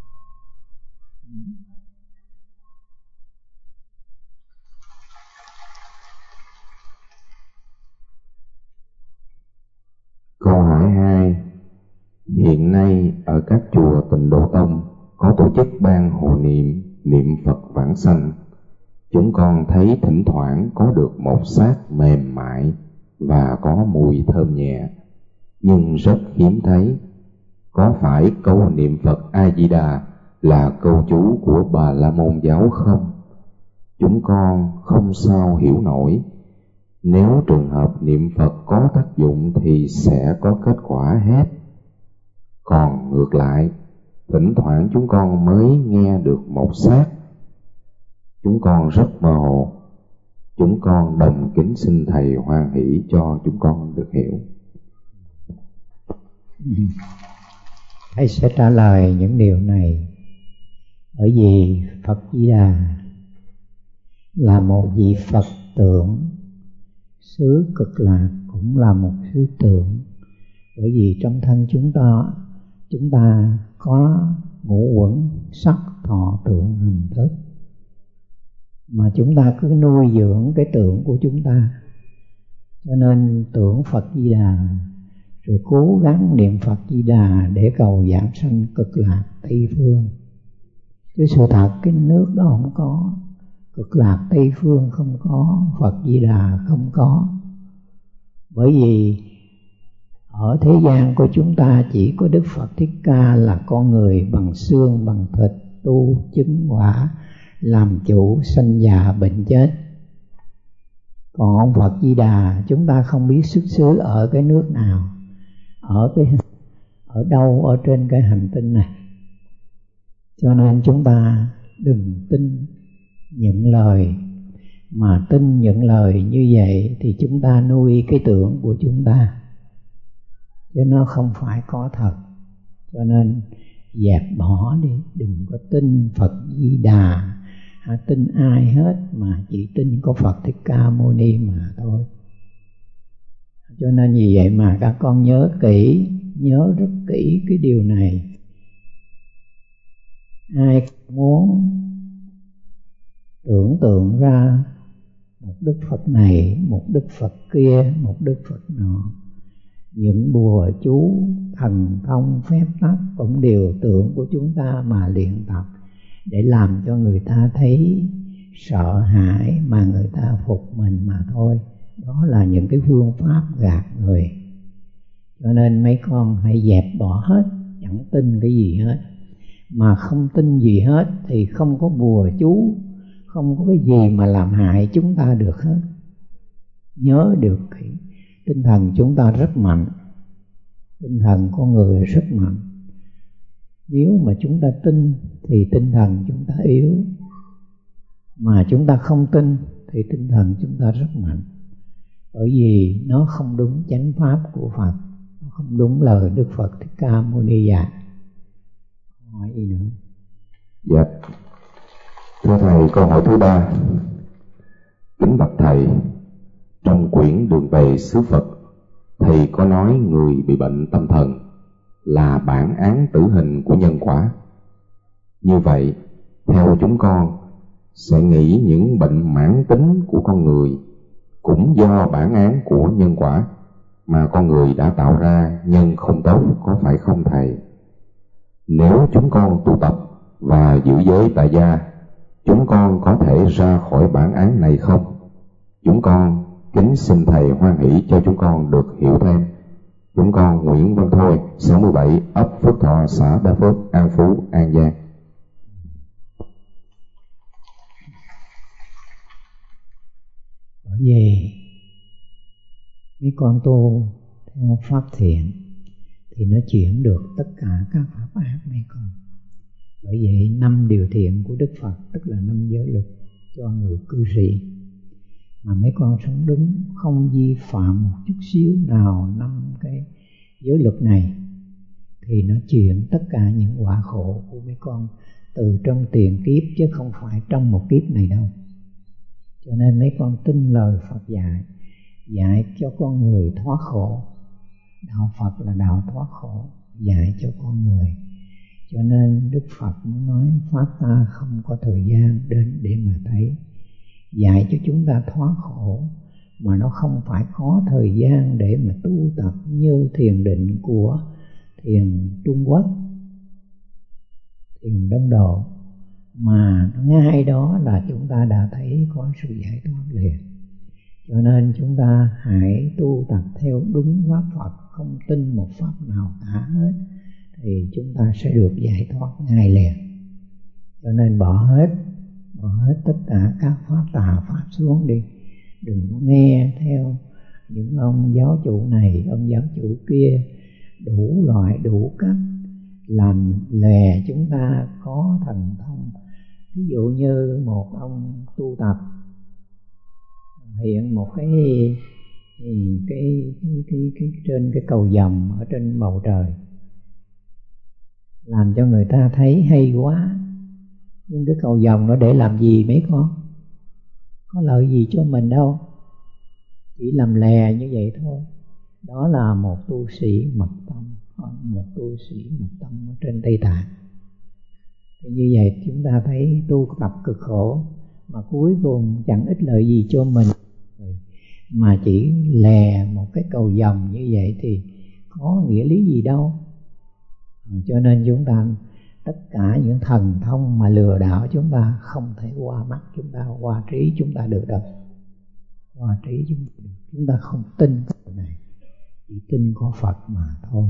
Câu hỏi hai. Hiện nay ở các chùa Tịnh Độ Tông có tổ chức ban hộ niệm, niệm Phật vãng sanh. Chúng con thấy thỉnh thoảng có được một xác mềm mại và có mùi thơm nhẹ, nhưng rất hiếm thấy. Có phải câu niệm Phật A Di Đà là câu chú của Bà La Môn giáo không? Chúng con không sao hiểu nổi. Nếu trường hợp niệm Phật có tác dụng thì sẽ có kết quả hết. Còn ngược lại, thỉnh thoảng chúng con mới nghe được một xác. Chúng con rất mơ hồ. Chúng con đồng kính xin Thầy hoan hỷ cho chúng con được hiểu. Thầy sẽ trả lời những điều này. Bởi vì Phật Di Đà là một vị Phật tượng, xứ Cực Lạc cũng là một xứ tượng. Bởi vì trong thân chúng ta chúng ta có ngũ uẩn sắc thọ tưởng hành thức, mà chúng ta cứ nuôi dưỡng cái tưởng của chúng ta. Cho nên tưởng Phật Di Đà, rồi cố gắng niệm Phật Di Đà để cầu giảng sanh Cực Lạc Tây Phương. Chứ sự thật cái nước đó không có, Cực Lạc Tây Phương không có, Phật Di Đà không có. Bởi vì ở thế gian của chúng ta chỉ có Đức Phật Thích Ca là con người bằng xương bằng thịt, tu chứng quả, làm chủ sanh già bệnh chết. Còn ông Phật Di Đà chúng ta không biết xuất xứ ở cái nước nào, ở cái ở đâu ở trên cái hành tinh này. Cho nên chúng ta đừng tin những lời, mà tin những lời như vậy thì chúng ta nuôi cái tưởng của chúng ta, chứ nó không phải có thật. Cho nên dẹp bỏ đi, đừng có tin Phật Di Đà tin ai hết, mà chỉ tin có Phật Thích Ca Mâu Ni mà thôi. Cho nên vì vậy mà các con nhớ kỹ, nhớ rất kỹ cái điều này. Ai muốn tưởng tượng ra một Đức Phật này, một Đức Phật kia, một Đức Phật nọ, những bùa chú, thần thông, phép tắc cũng đều tưởng của chúng ta mà luyện tập để làm cho người ta thấy sợ hãi mà người ta phục mình mà thôi. Đó là những cái phương pháp gạt người. Cho nên mấy con hãy dẹp bỏ hết, chẳng tin cái gì hết. Mà không tin gì hết thì không có bùa chú, không có cái gì mà làm hại chúng ta được hết. Nhớ được kỹ, tinh thần chúng ta rất mạnh, tinh thần con người rất mạnh. Nếu mà chúng ta tin thì tinh thần chúng ta yếu, mà chúng ta không tin thì tinh thần chúng ta rất mạnh. Bởi vì nó không đúng chánh pháp của Phật, nó không đúng lời Đức Phật Thích Ca Mâu Ni dạy. Hỏi gì nữa? Dạ, thưa Thầy, câu hỏi thứ ba. Kính bạch Thầy, trong quyển Đường về xứ Phật, Thầy có nói người bị bệnh tâm thần là bản án tử hình của nhân quả. Như vậy, theo chúng con, sẽ nghĩ những bệnh mãn tính của con người cũng do bản án của nhân quả mà con người đã tạo ra nhân không tốt, có phải không Thầy? Nếu chúng con tu tập và giữ giới tại gia, chúng con có thể ra khỏi bản án này không? Chúng con kính xin Thầy hoan hỷ cho chúng con được hiểu thêm. Chúng con Nguyễn Văn Thôi, sáu mươi bảy, ấp Phước Thọ, xã Đa Phước, An Phú, An Giang. Bởi vì mấy con tu theo pháp thiện thì nó chuyển được tất cả các pháp ác mấy con. Bởi vậy năm điều thiện của Đức Phật, tức là năm giới luật cho người cư sĩ, mà mấy con sống đúng, không vi phạm một chút xíu nào năm cái giới luật này, thì nó chuyển tất cả những quả khổ của mấy con từ trong tiền kiếp, chứ không phải trong một kiếp này đâu. Cho nên mấy con tin lời Phật dạy, dạy cho con người thoát khổ. Đạo Phật là đạo thoát khổ, dạy cho con người. Cho nên Đức Phật muốn nói pháp ta không có thời gian đến để mà thấy, dạy cho chúng ta thoát khổ, mà nó không phải có thời gian để mà tu tập như thiền định của thiền Trung Quốc, thiền Đông Độ, mà ngay đó là chúng ta đã thấy có sự giải thoát liền. Cho nên chúng ta hãy tu tập theo đúng pháp Phật, không tin một pháp nào cả hết, thì chúng ta sẽ được giải thoát ngay liền. Cho nên bỏ hết, bỏ hết tất cả các pháp tà pháp xuống đi. Đừng có nghe theo những ông giáo chủ này, ông giáo chủ kia, đủ loại đủ cách làm lè chúng ta có thần thông. Ví dụ như một ông tu tập hiện một cái cái cái cái, cái, cái trên cái cầu vồng ở trên bầu trời, làm cho người ta thấy hay quá. Nhưng cái cầu vồng nó để làm gì mấy con? Có lợi gì cho mình đâu, chỉ làm lè như vậy thôi. Đó là một tu sĩ mật tâm, một tu sĩ mật tâm ở trên Tây Tạng. Thì như vậy chúng ta thấy tu tập cực khổ mà cuối cùng chẳng ích lợi gì cho mình, mà chỉ lè một cái cầu vồng như vậy thì có nghĩa lý gì đâu. Cho nên chúng ta, tất cả những thần thông mà lừa đảo chúng ta không thể qua mắt chúng ta, qua trí chúng ta được đâu. Qua trí chúng ta, chúng ta không tin cái điều này, chỉ tin có Phật mà thôi.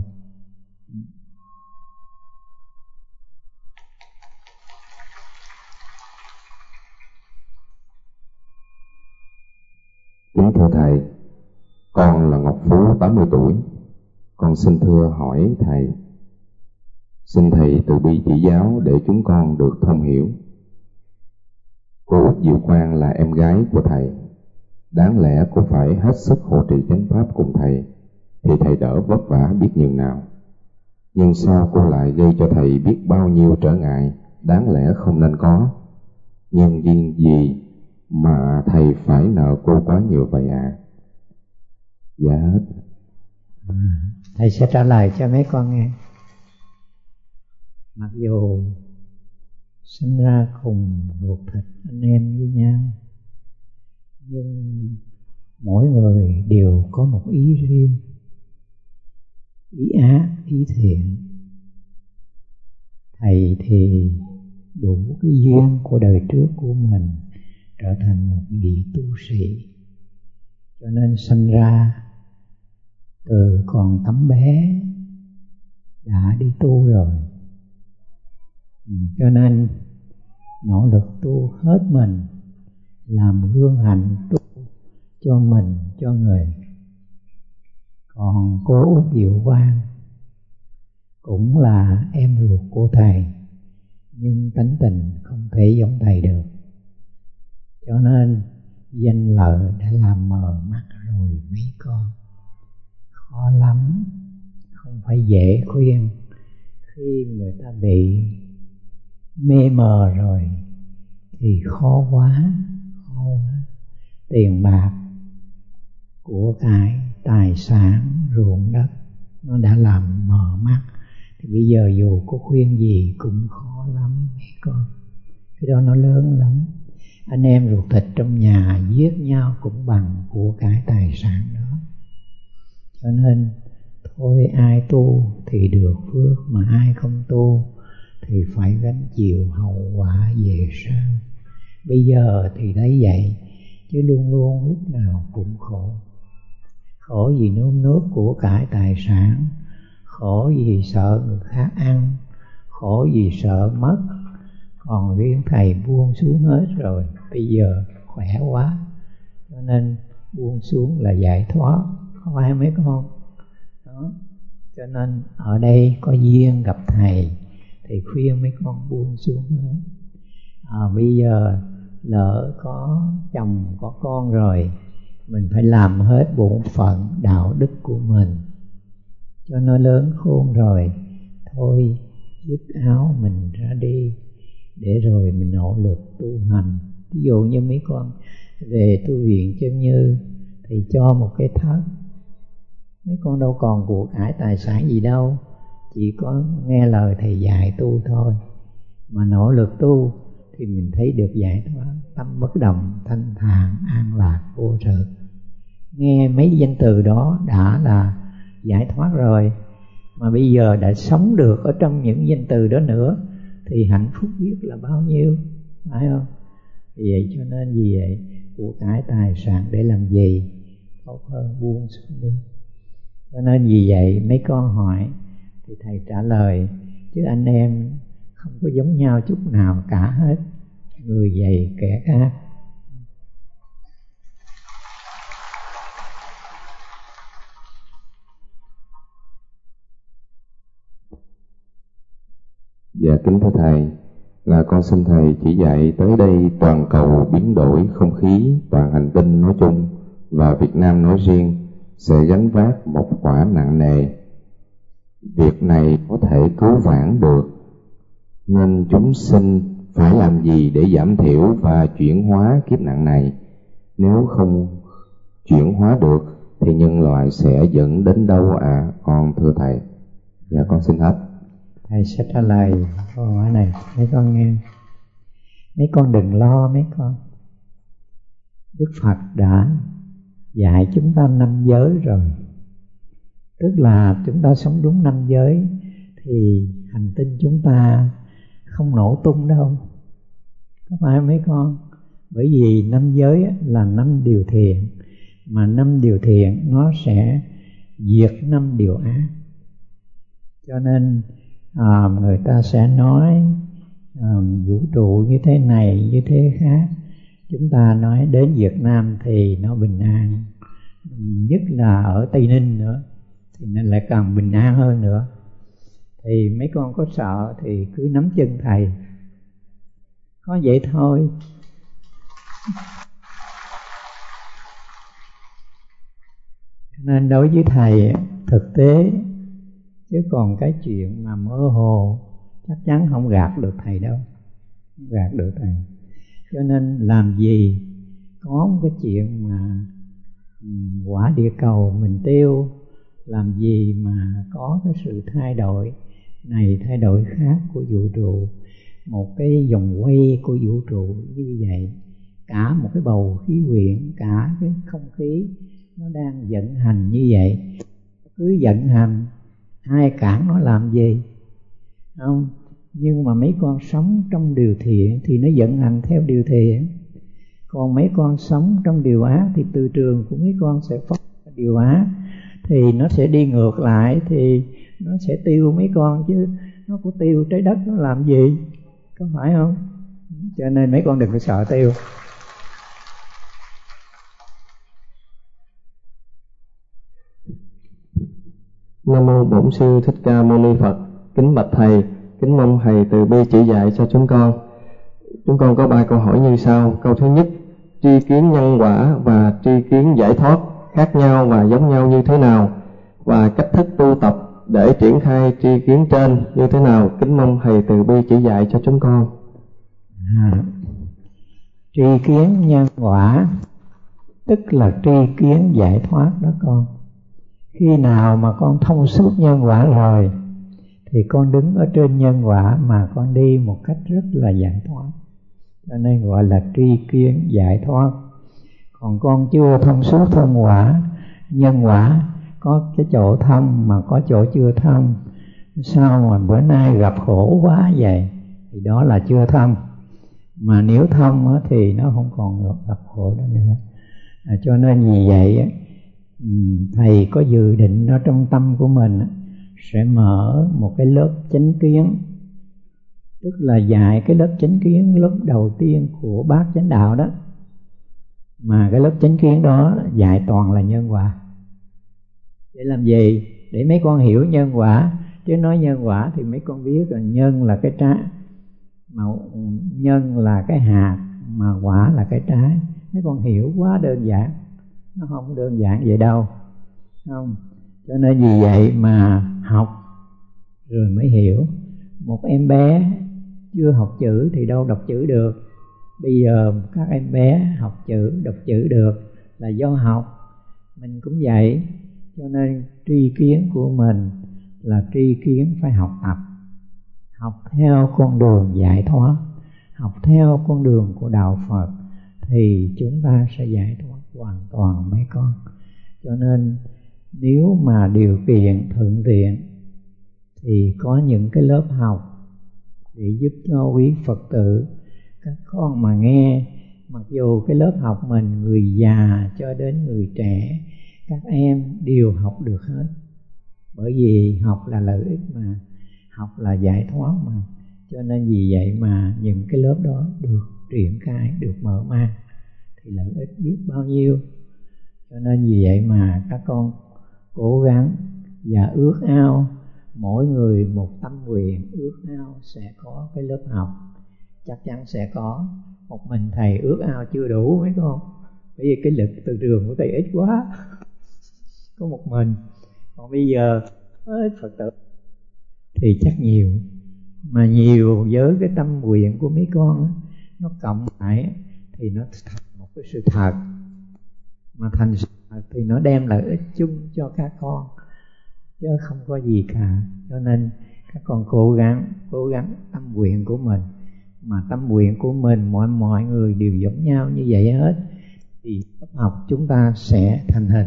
Kính thưa Thầy, con là Ngọc Phú, tám mươi tuổi. Con xin thưa hỏi Thầy, xin Thầy từ bi chỉ giáo để chúng con được thông hiểu. Cô Út Diệu Quang là em gái của Thầy. Đáng lẽ cô phải hết sức hộ trì chánh pháp cùng Thầy, thì Thầy đỡ vất vả biết nhường nào. Nhưng sao cô lại gây cho Thầy biết bao nhiêu trở ngại đáng lẽ không nên có. nhân duyên gì mà thầy phải nợ cô quá nhiều vậy ạ? À? Dạ hết. À, thầy sẽ trả lời cho mấy con nghe. Mặc dù sinh ra cùng ruột thịt anh em với nhau, nhưng mỗi người đều có một ý riêng, ý ác, ý thiện. Thầy thì đủ cái duyên của đời trước của mình trở thành một vị tu sĩ, cho nên sinh ra từ còn tấm bé đã đi tu rồi. Cho nên nỗ lực tu hết mình, làm gương hạnh tu cho mình, cho người. Còn cô Út Diệu Quang cũng là em ruột của thầy, nhưng tánh tình không thể giống thầy được, cho nên danh lợi đã làm mờ mắt rồi mấy con. Khó lắm, không phải dễ khuyên. Khi người ta bị mê mờ rồi thì khó quá, khó quá. Tiền bạc, của cải, tài sản, ruộng đất nó đã làm mờ mắt, thì bây giờ dù có khuyên gì cũng khó lắm mấy con. Cái đó nó lớn lắm. Anh em ruột thịt trong nhà giết nhau cũng bằng của cải tài sản đó. Cho nên thôi, ai tu thì được phước, mà ai không tu thì phải gánh chịu hậu quả về sau. Bây giờ thì thấy vậy, chứ luôn luôn lúc nào cũng khổ. Khổ vì nôn nước của cải tài sản, khổ vì sợ người khác ăn, khổ vì sợ mất. Còn riêng thầy buông xuống hết rồi, bây giờ khỏe quá, cho nên buông xuống là giải thoát, không phải mấy con đó. Cho nên ở đây có duyên gặp thầy thì khuyên mấy con buông xuống hết. À, bây giờ lỡ có chồng có con rồi, mình phải làm hết bổn phận đạo đức của mình cho nó lớn khôn rồi. Thôi dứt áo mình ra đi, để rồi mình nỗ lực tu hành. Ví dụ như mấy con về tu viện Chân Như thì cho một cái thất, mấy con đâu còn của cải tài sản gì đâu, chỉ có nghe lời thầy dạy tu thôi. Mà nỗ lực tu thì mình thấy được giải thoát, tâm bất động, thanh thản, an lạc, vô sự. Nghe mấy danh từ đó đã là giải thoát rồi, mà bây giờ đã sống được ở trong những danh từ đó nữa thì hạnh phúc biết là bao nhiêu, phải không? Vì vậy cho nên vì vậy của cải tài sản để làm gì, tốt hơn buông xuống đi. Cho nên vì vậy mấy con hỏi thì thầy trả lời, chứ anh em không có giống nhau chút nào cả hết, người dày kẻ khác. Dạ kính thưa thầy, là con xin thầy chỉ dạy tới đây toàn cầu biến đổi không khí, toàn hành tinh nói chung và Việt Nam nói riêng sẽ gánh vác một quả nặng nề. Việc này có thể cứu vãn được, nên chúng sinh phải làm gì để giảm thiểu và chuyển hóa kiếp nạn này? Nếu không chuyển hóa được thì nhân loại sẽ dẫn đến đâu ạ? À? Con thưa thầy. Dạ con xin hết. Thầy sẽ trả lời câu hỏi này mấy con nghe. Mấy con đừng lo mấy con. Đức Phật đã dạy chúng ta năm giới rồi. Tức là chúng ta sống đúng năm giới thì hành tinh chúng ta không nổ tung đâu, có phải mấy con? Bởi vì năm giới là năm điều thiện, mà năm điều thiện nó sẽ diệt năm điều ác. Cho nên à, người ta sẽ nói à, vũ trụ như thế này như thế khác. Chúng ta nói đến Việt Nam thì nó bình an, nhất là ở Tây Ninh nữa thì nó lại càng bình an hơn nữa. Thì mấy con có sợ thì cứ nắm chân thầy, có vậy thôi. Nên đối với thầy thực tế, chứ còn cái chuyện mà mơ hồ chắc chắn không gạt được thầy đâu, không gạt được thầy. Cho nên làm gì có một cái chuyện mà quả địa cầu mình tiêu, làm gì mà có cái sự thay đổi này thay đổi khác của vũ trụ, một cái vòng quay của vũ trụ như vậy, cả một cái bầu khí quyển, cả cái không khí nó đang vận hành như vậy. Cứ vận hành, ai cản nó làm gì không? Nhưng mà mấy con sống trong điều thiện thì nó vận hành theo điều thiện, còn mấy con sống trong điều ác thì từ trường của mấy con sẽ phát điều ác, thì nó sẽ đi ngược lại, thì nó sẽ tiêu mấy con, chứ nó có tiêu trái đất nó làm gì, có phải không? Cho nên mấy con đừng có sợ tiêu. Nam mô Bổn Sư Thích Ca Mâu Ni Phật. Kính bạch thầy, kính mong thầy từ bi chỉ dạy cho chúng con. Chúng con có ba câu hỏi như sau. Câu thứ nhất, tri kiến nhân quả và tri kiến giải thoát khác nhau và giống nhau như thế nào, và cách thức tu tập để triển khai tri kiến trên như thế nào? Kính mong thầy từ bi chỉ dạy cho chúng con. À, tri kiến nhân quả tức là tri kiến giải thoát đó con. Khi nào mà con thông suốt nhân quả rồi thì con đứng ở trên nhân quả mà con đi một cách rất là giải thoát, cho nên gọi là tri kiến giải thoát. Còn con chưa thông suốt thông quả, nhân quả có cái chỗ thông mà có chỗ chưa thông, sao mà bữa nay gặp khổ quá vậy, thì đó là chưa thông. Mà nếu thông thì nó không còn gặp khổ đó nữa. À, cho nên vì vậy thầy có dự định ở trong tâm của mình sẽ mở một cái lớp chánh kiến, tức là dạy cái lớp chánh kiến lớp đầu tiên của bát chánh đạo đó. Mà cái lớp chánh kiến đó dạy toàn là nhân quả. Để làm gì? Để mấy con hiểu nhân quả. Chứ nói nhân quả thì mấy con biết là nhân là cái trái, mà nhân là cái hạt, mà quả là cái trái. Mấy con hiểu quá đơn giản. Nó không đơn giản vậy đâu, không? Cho nên vì vậy mà học rồi mới hiểu. Một em bé chưa học chữ thì đâu đọc chữ được. Bây giờ các em bé học chữ, đọc chữ được là do học. Mình cũng vậy. Cho nên tri kiến của mình là tri kiến phải học tập, học theo con đường giải thoát, học theo con đường của đạo Phật, thì chúng ta sẽ giải thoát hoàn toàn mấy con. Cho nên nếu mà điều kiện thuận tiện thì có những cái lớp học để giúp cho quý Phật tử, các con mà nghe, mặc dù cái lớp học mình người già cho đến người trẻ, các em đều học được hết. Bởi vì học là lợi ích mà, học là giải thoát mà. Cho nên vì vậy mà những cái lớp đó được triển khai, được mở mang thì lợi ích biết bao nhiêu. Cho nên vì vậy mà các con cố gắng và ước ao, mỗi người một tâm nguyện, ước ao sẽ có cái lớp học. Chắc chắn sẽ có. Một mình thầy ước ao chưa đủ mấy con, bởi vì cái lực từ trường của thầy ít quá. Có một mình. Còn bây giờ ít Phật tử thì chắc nhiều. Mà nhiều với cái tâm nguyện của mấy con đó, nó cộng lại thì nó thành một cái sự thật. Mà thành sự thật thì nó đem lợi ích chung cho các con, chứ không có gì cả. Cho nên các con cố gắng, cố gắng tâm nguyện của mình. Mà tâm nguyện của mình mọi mọi người đều giống nhau như vậy hết, thì lớp học chúng ta sẽ thành hình.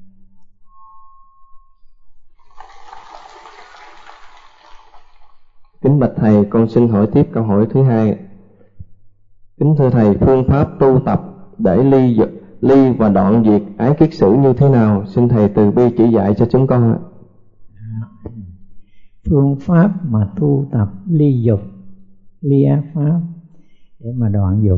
Kính bạch thầy, con xin hỏi tiếp câu hỏi thứ hai. Kính thưa thầy, phương pháp tu tập để ly ly và đoạn diệt ái kiết sử như thế nào? Xin thầy từ bi chỉ dạy cho chúng con ạ. Phương pháp mà tu tập ly dục, ly ác pháp để mà đoạn dục,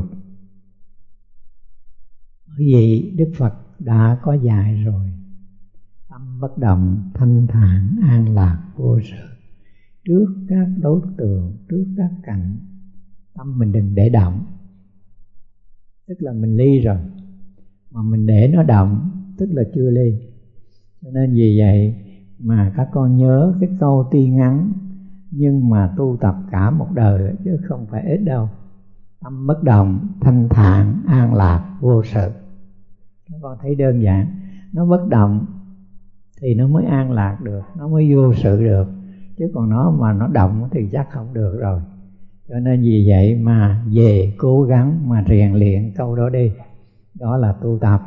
bởi vì Đức Phật đã có dạy rồi. Tâm bất động, thanh thản, an lạc, vô sự. Trước các đối tượng, trước các cảnh, tâm mình đừng để động. Tức là mình ly rồi, mà mình để nó động, tức là chưa ly. Cho nên vì vậy mà các con nhớ cái câu tuy ngắn, nhưng mà tu tập cả một đời chứ không phải ít đâu. tâm bất động, thanh thản, an lạc, vô sự. Các con thấy đơn giản, nó bất động thì nó mới an lạc được, nó mới vô sự được, chứ còn nó mà nó động thì chắc không được rồi. Cho nên vì vậy mà về cố gắng mà rèn luyện câu đó đi, đó là tu tập.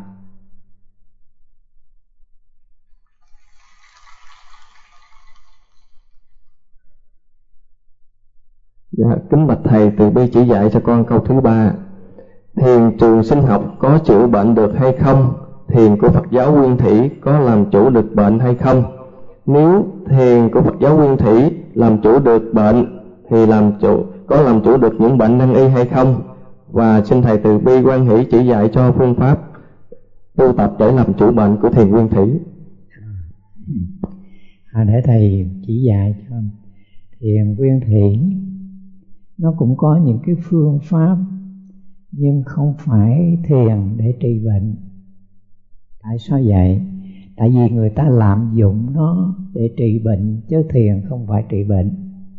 Dạ, kính bạch thầy, từ bi chỉ dạy cho con câu thứ ba. Thiền trường sinh học có chữa bệnh được hay không? Thiền của Phật giáo Nguyên Thủy có làm chủ được bệnh hay không? Nếu thiền của Phật giáo Nguyên Thủy làm chủ được bệnh thì làm chủ có làm chủ được những bệnh nan y hay không? Và xin thầy từ bi quan hỷ chỉ dạy cho phương pháp tu tập để làm chủ bệnh của thiền Nguyên Thủy. À, để thầy chỉ dạy cho. Thiền Nguyên Thủy nó cũng có những cái phương pháp, nhưng không phải thiền để trị bệnh. Tại sao vậy? Tại vì người ta lạm dụng nó để trị bệnh, chứ thiền không phải trị bệnh.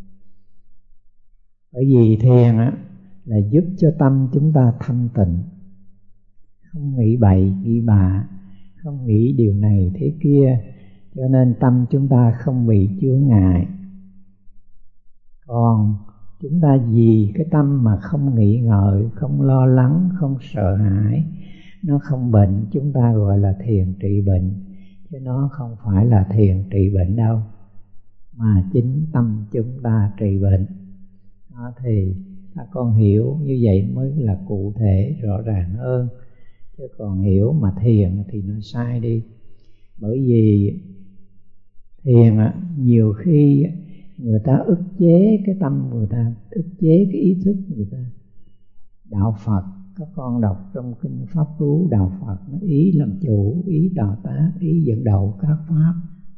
Bởi vì thiền á, là giúp cho tâm chúng ta thanh tịnh, không nghĩ bậy nghĩ bạ, không nghĩ điều này thế kia, cho nên tâm chúng ta không bị chướng ngại. Còn chúng ta vì cái tâm mà không nghĩ ngợi, không lo lắng, không sợ hãi, nó không bệnh, chúng ta gọi là thiền trị bệnh, chứ nó không phải là thiền trị bệnh đâu, mà chính tâm chúng ta trị bệnh. Đó, thì các con hiểu như vậy mới là cụ thể rõ ràng hơn, chứ còn hiểu mà thiền thì nó sai đi. Bởi vì thiền nhiều khi người ta ức chế cái tâm người ta, ức chế cái ý thức người ta. Đạo Phật, các con đọc trong kinh Pháp Cú, Đạo Phật nó ý làm chủ, ý đào tác, ý dẫn đầu các pháp.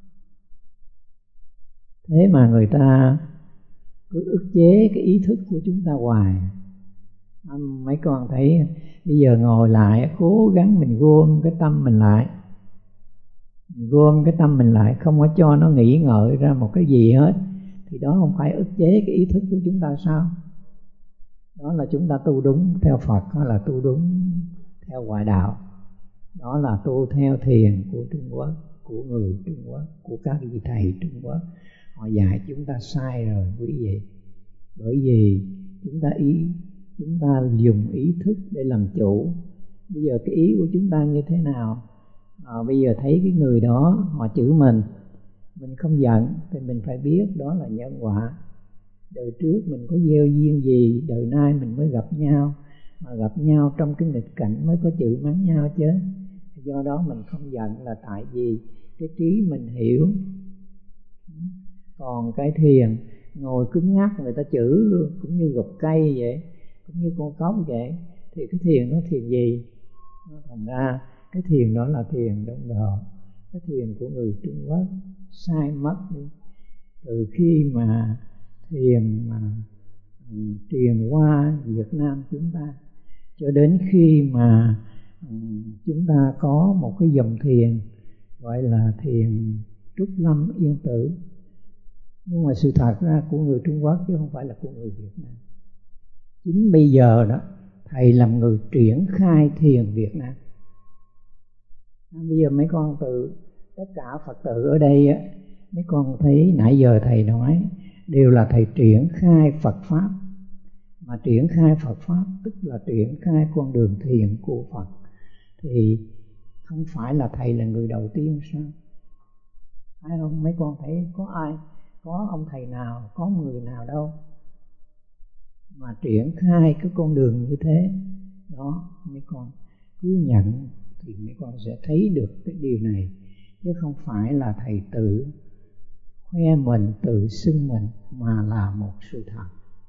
Thế mà người ta cứ ức chế cái ý thức của chúng ta hoài. Mấy con thấy bây giờ ngồi lại, cố gắng mình gom cái tâm mình lại, mình gom cái tâm mình lại, không có cho nó nghĩ ngợi ra một cái gì hết, thì đó không phải ức chế cái ý thức của chúng ta sao? Đó là chúng ta tu đúng theo Phật, đó là tu đúng theo ngoại đạo, đó là tu theo thiền của Trung Quốc, của người Trung Quốc, của các vị thầy Trung Quốc. Họ dạy chúng ta sai rồi quý vị. Bởi vì chúng ta ý chúng ta dùng ý thức để làm chủ. Bây giờ cái ý của chúng ta như thế nào? À, bây giờ thấy cái người đó họ chửi mình, mình không giận thì mình phải biết đó là nhân quả. Đời trước mình có gieo duyên gì, đời nay mình mới gặp nhau, mà gặp nhau trong cái nghịch cảnh mới có chửi mắng nhau chứ. Do đó mình không giận là tại vì cái trí mình hiểu. Còn cái thiền ngồi cứng ngắc người ta chửi luôn, cũng như gục cây vậy, cũng như con cóc vậy, thì cái thiền nó thiền gì? Nó thành ra cái thiền đó là thiền đông độ, cái thiền của người Trung Quốc sai mất đi. Từ khi mà thiền mà truyền qua Việt Nam chúng ta, cho đến khi mà chúng ta có một cái dòng thiền gọi là thiền Trúc Lâm Yên Tử, nhưng mà sự thật ra của người Trung Quốc chứ không phải là của người Việt Nam. Chính bây giờ đó thầy làm người triển khai thiền Việt Nam. Bây giờ mấy con từ tất cả Phật tử ở đây á, mấy con thấy nãy giờ thầy nói đều là thầy triển khai Phật Pháp. Mà triển khai Phật Pháp tức là triển khai con đường thiền của Phật. Thì không phải là thầy là người đầu tiên sao? Phải không? Mấy con thấy có ai, có ông thầy nào, có người nào đâu mà triển khai cái con đường như thế. Đó, mấy con cứ nhận thì mấy con sẽ thấy được cái điều này, chứ không phải là thầy tự khoe mình, tự xưng mình, mà là một sự thật.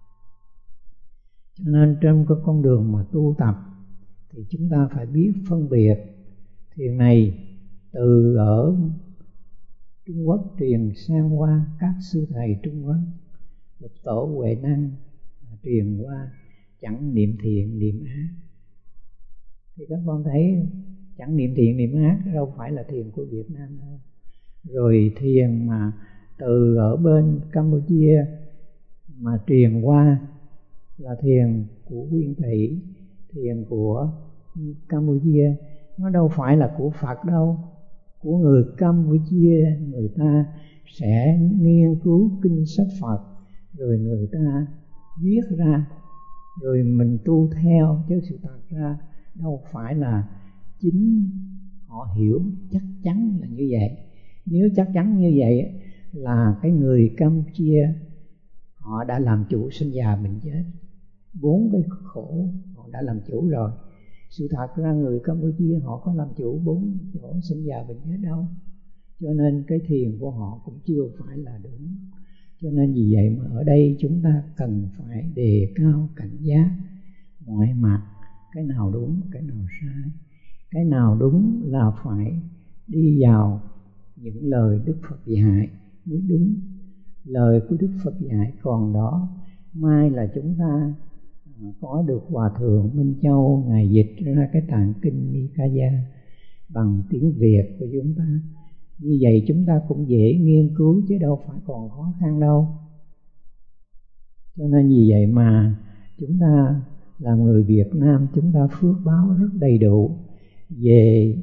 Cho nên trong cái con đường mà tu tập thì chúng ta phải biết phân biệt. Thiền này từ ở Trung Quốc truyền sang qua các sư thầy Trung Quốc, Lục Tổ Huệ Năng truyền qua chẳng niệm thiện niệm ác. Thì các con thấy chẳng niệm thiện niệm ác đâu phải là thiền của Việt Nam đâu. Rồi thiền mà từ ở bên Campuchia mà truyền qua là thiền của Nguyên Thủy, thiền của Campuchia, nó đâu phải là của Phật đâu. Của người Campuchia, người ta sẽ nghiên cứu kinh sách Phật, rồi người ta viết ra, rồi mình tu theo, chứ sự thật ra đâu phải là chính họ hiểu chắc chắn là như vậy. Nếu chắc chắn như vậy là cái người Campuchia họ đã làm chủ sinh già bệnh chết, bốn cái khổ họ đã làm chủ rồi. Sự thật ra người Campuchia họ có làm chủ bốn chỗ sinh già bệnh chết đâu, cho nên cái thiền của họ cũng chưa phải là đúng. Cho nên vì vậy mà ở đây chúng ta cần phải đề cao cảnh giác mọi mặt, cái nào đúng, cái nào sai. Cái nào đúng là phải đi vào những lời Đức Phật dạy mới đúng. Lời của Đức Phật dạy còn đó, mai là chúng ta có được Hòa Thượng Minh Châu, Ngài dịch ra cái tạng kinh Nikaya bằng tiếng Việt của chúng ta. Như vậy chúng ta cũng dễ nghiên cứu chứ đâu phải còn khó khăn đâu. Cho nên vì vậy mà chúng ta là người Việt Nam, chúng ta phước báo rất đầy đủ. Về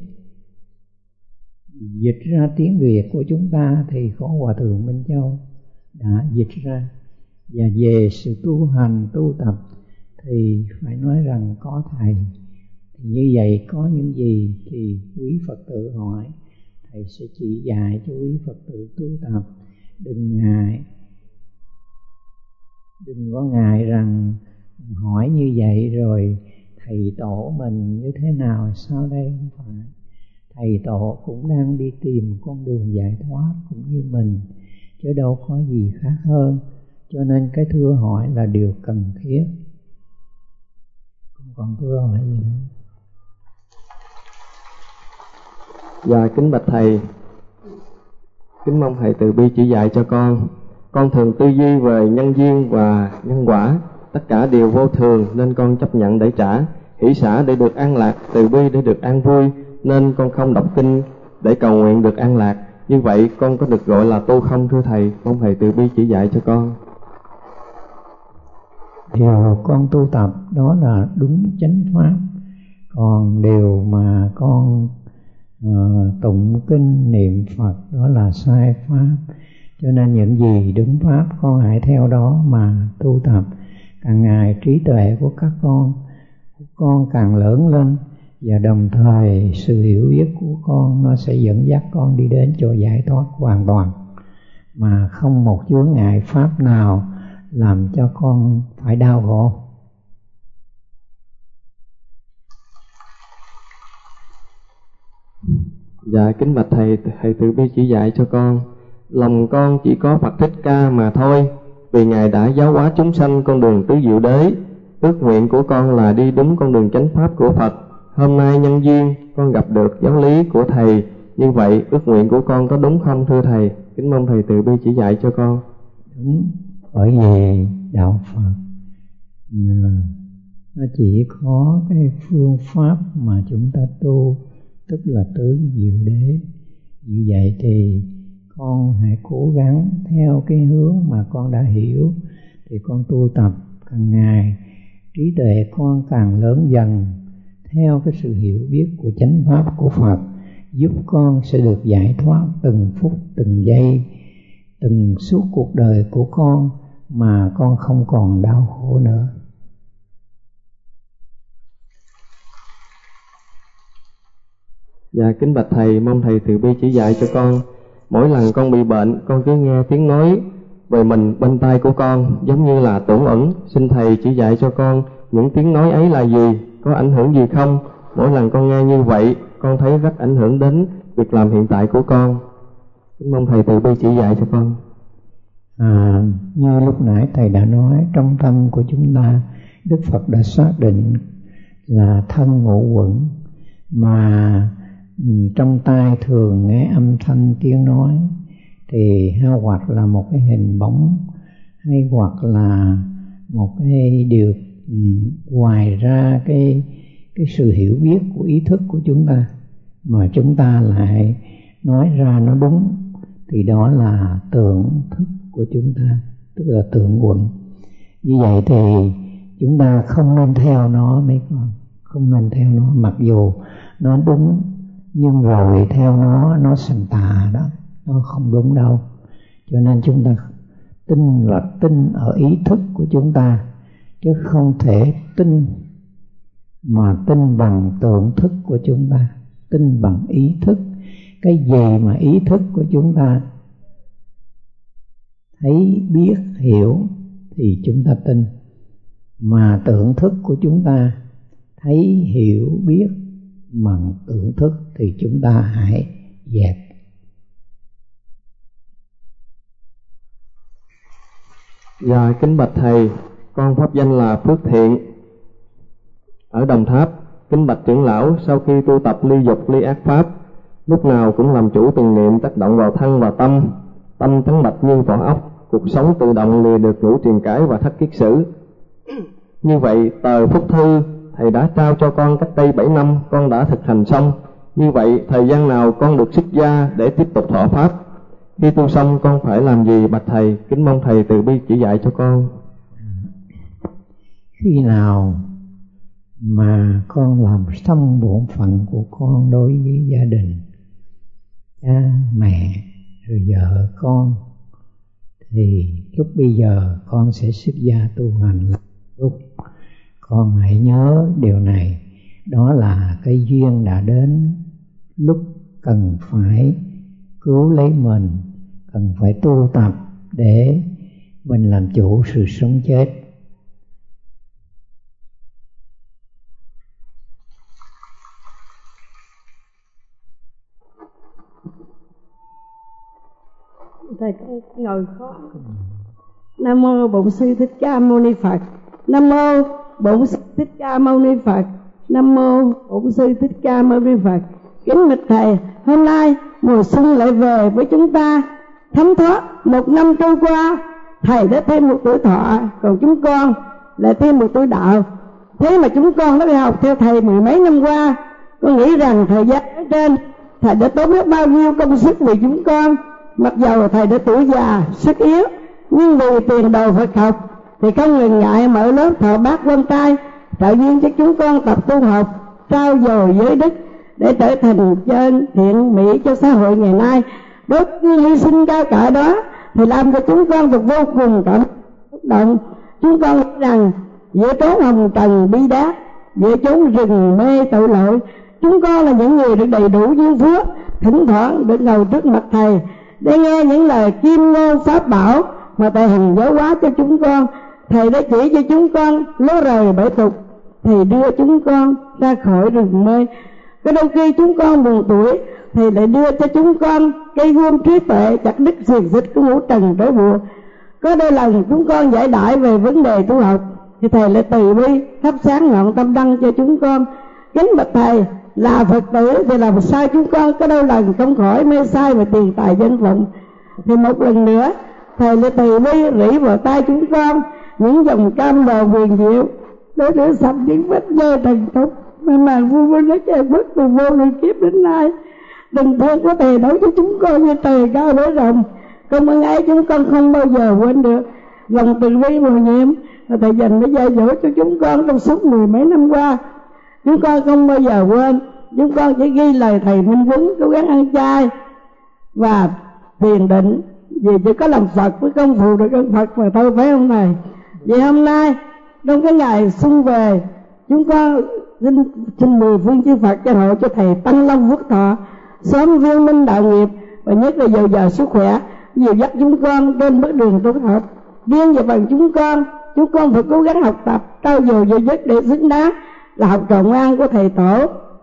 dịch ra tiếng Việt của chúng ta thì có Hòa Thượng Minh Châu đã dịch ra. Và về sự tu hành, tu tập thì phải nói rằng có Thầy. Thì như vậy có những gì thì quý Phật tử hỏi, Thầy sẽ chỉ dạy cho quý Phật tử tu tập. Đừng ngại, đừng có ngại rằng hỏi như vậy rồi Thầy tổ mình như thế nào, sao đây? Không phải. Thầy tổ cũng đang đi tìm con đường giải thoát cũng như mình, chứ đâu có gì khác hơn. Cho nên cái thưa hỏi là điều cần thiết. Không còn thưa hỏi gì nữa. Dạ kính bạch Thầy, kính mong Thầy từ bi chỉ dạy cho con. Con thường tư duy về nhân duyên và nhân quả, tất cả đều vô thường nên con chấp nhận để trả, hỷ xả để được an lạc, từ bi để được an vui, nên con không đọc kinh để cầu nguyện được an lạc. Như vậy con có được gọi là tu không thưa Thầy? Mong Thầy từ bi chỉ dạy cho con. Điều con tu tập đó là đúng chánh pháp, còn điều mà con uh, tụng kinh niệm Phật đó là sai pháp. Cho nên những gì đúng pháp con hãy theo đó mà tu tập. Càng ngày trí tuệ của các con của con càng lớn lên, và đồng thời sự hiểu biết của con nó sẽ dẫn dắt con đi đến chỗ giải thoát hoàn toàn, mà không một chướng ngại pháp nào làm cho con phải đau khổ. Dạ kính bạch Thầy, Thầy từ bi chỉ dạy cho con. Lòng con chỉ có Phật Thích Ca mà thôi, vì Ngài đã giáo hóa chúng sanh con đường tứ diệu đế. Ước nguyện của con là đi đúng con đường chánh pháp của Phật. Hôm nay nhân duyên con gặp được giáo lý của Thầy, như vậy ước nguyện của con có đúng không thưa Thầy? Kính mong Thầy từ bi chỉ dạy cho con. Đúng, bởi vì đạo Phật nó chỉ có cái phương pháp mà chúng ta tu, tức là tứ diệu đế. Như vậy thì con hãy cố gắng theo cái hướng mà con đã hiểu, thì con tu tập càng ngày trí tuệ con càng lớn dần theo cái sự hiểu biết của chánh pháp của Phật, giúp con sẽ được giải thoát từng phút từng giây, từng suốt cuộc đời của con, mà con không còn đau khổ nữa. Dạ kính bạch Thầy, mong Thầy từ bi chỉ dạy cho con. Mỗi lần con bị bệnh, con cứ nghe tiếng nói về mình bên tai của con, giống như là tổn ẩn. Xin Thầy chỉ dạy cho con những tiếng nói ấy là gì, có ảnh hưởng gì không? Mỗi lần con nghe như vậy, con thấy rất ảnh hưởng đến việc làm hiện tại của con. Kính mong Thầy từ bi chỉ dạy cho con. À, như lúc nãy Thầy đã nói, trong tâm của chúng ta, Đức Phật đã xác định là thân ngũ uẩn, mà trong tai thường nghe âm thanh tiếng nói, thì hay hoặc là một cái hình bóng, hay hoặc là một cái điều ngoài ra cái cái sự hiểu biết của ý thức của chúng ta, mà chúng ta lại nói ra nó đúng, thì đó là tưởng thức của chúng ta, tức là tưởng uẩn. Như vậy thì chúng ta không nên theo nó mấy con, không nên theo nó, mặc dù nó đúng nhưng rồi theo nó nó thành tà đó, nó không đúng đâu. Cho nên chúng ta tin là tin ở ý thức của chúng ta, chứ không thể tin mà tin bằng tưởng thức của chúng ta, tin bằng ý thức. Cái gì mà ý thức của chúng ta thấy, biết, hiểu thì chúng ta tin, mà tưởng thức của chúng ta thấy, hiểu, biết bằng tưởng thức thì chúng ta hãy dẹp. Dạ kính bạch thầy, con pháp danh là Phước Thiện ở Đồng Tháp. Kính bạch trưởng lão, sau khi tu tập ly dục ly ác pháp, lúc nào cũng làm chủ từng niệm tác động vào thân và tâm, tâm trắng bạch như vỏ ốc, cuộc sống tự động lìa được ngũ triền cải và thất kiết sử. Như vậy tờ phúc thư thầy đã trao cho con cách đây bảy năm, con đã thực hành xong. Như vậy thời gian nào con được xuất gia để tiếp tục thọ pháp? Khi tu xong con phải làm gì bạch thầy? Kính mong thầy từ bi chỉ dạy cho con. Khi nào mà con làm xong bổn phận của con đối với gia đình, cha mẹ rồi vợ con, thì lúc bây giờ con sẽ xuất gia tu hành. Lúc con hãy nhớ điều này, đó là cái duyên đã đến, lúc cần phải cứu lấy mình, cần phải tu tập để mình làm chủ sự sống chết. Thầy con ngồi khó. Nam mô Bổn Sư Thích Ca Mâu Ni Phật. Nam mô Bổn Sư Thích Ca Mâu Ni Phật. Nam mô Bổn Sư Thích Ca Mâu Ni Phật. Kính bạch thầy, hôm nay mùa xuân lại về với chúng ta. Thấm thoát một năm trôi qua, thầy đã thêm một tuổi thọ, còn chúng con lại thêm một tuổi đạo. Thế mà chúng con đã đi học theo thầy mười mấy năm qua, con nghĩ rằng thời gian ở trên thầy đã tốn biết bao nhiêu công sức vì chúng con. Mặc dầu thầy đã tuổi già, sức yếu, nhưng vì tiền đồ Phật học thì không ngần ngại mở lớp thọ bát quan trai, trợ duyên cho chúng con tập tu học, trao dồi giới đức để trở thành chân thiện mỹ cho xã hội ngày nay. Đốt hy sinh cao cả đó thì làm cho chúng con được vô cùng cảm xúc động. Chúng con nghĩ rằng giữa chốn hồng trần bi đát, giữa chốn rừng mê tội lỗi, chúng con là những người được đầy đủ duyên phước, thỉnh thoảng được ngồi trước mặt thầy để nghe những lời kim ngôn pháp bảo mà thầy hằng giáo hóa cho chúng con. Thầy đã chỉ cho chúng con lối rời bể tục, thầy đưa chúng con ra khỏi rừng mê. Có đôi khi chúng con buồn tuổi, thầy lại đưa cho chúng con cây gươm trí tuệ chặt đứt xiềng xích của ngũ trần trói buộc. Có đôi lần chúng con giải đãi về vấn đề tu học thì thầy lại từ bi thắp sáng ngọn tâm đăng cho chúng con. Kính bạch thầy, là Phật tử thì làm sao chúng con có đôi lần không khỏi mê sai về tiền tài danh vọng. Thì một lần nữa thầy lại từ bi rỉ vào tay chúng con những dòng cam lồ huyền diệu để rửa sạch những vết nhơ trần tục mà màn vu vân đã che mất từ vô lượng kiếp đến nay. Tình thương của thầy đối với chúng con như trời cao biển rộng, công ơn ấy chúng con không bao giờ quên được. Lòng từ bi mùa nhiệm mà thầy dành để dạy dỗ cho chúng con trong suốt mười mấy năm qua, chúng con không bao giờ quên. Chúng con chỉ ghi lời thầy minh huấn cố gắng ăn chay và thiền định, vì chỉ có làm Phật mới công phụ được ơn Phật mà thôi, phải không thầy? Vậy hôm nay trong cái ngày xuân về, chúng con xin xin mười phương chư Phật cho hộ cho thầy tăng long phước thọ, sớm viên minh đạo nghiệp, và nhất là dồi dào sức khỏe, dìu dắt chúng con trên bước đường tu học. Riêng về phần chúng con, chúng con phải cố gắng học tập, trau dồi dồi dứt để xứng đáng là học trò ngoan của thầy tổ.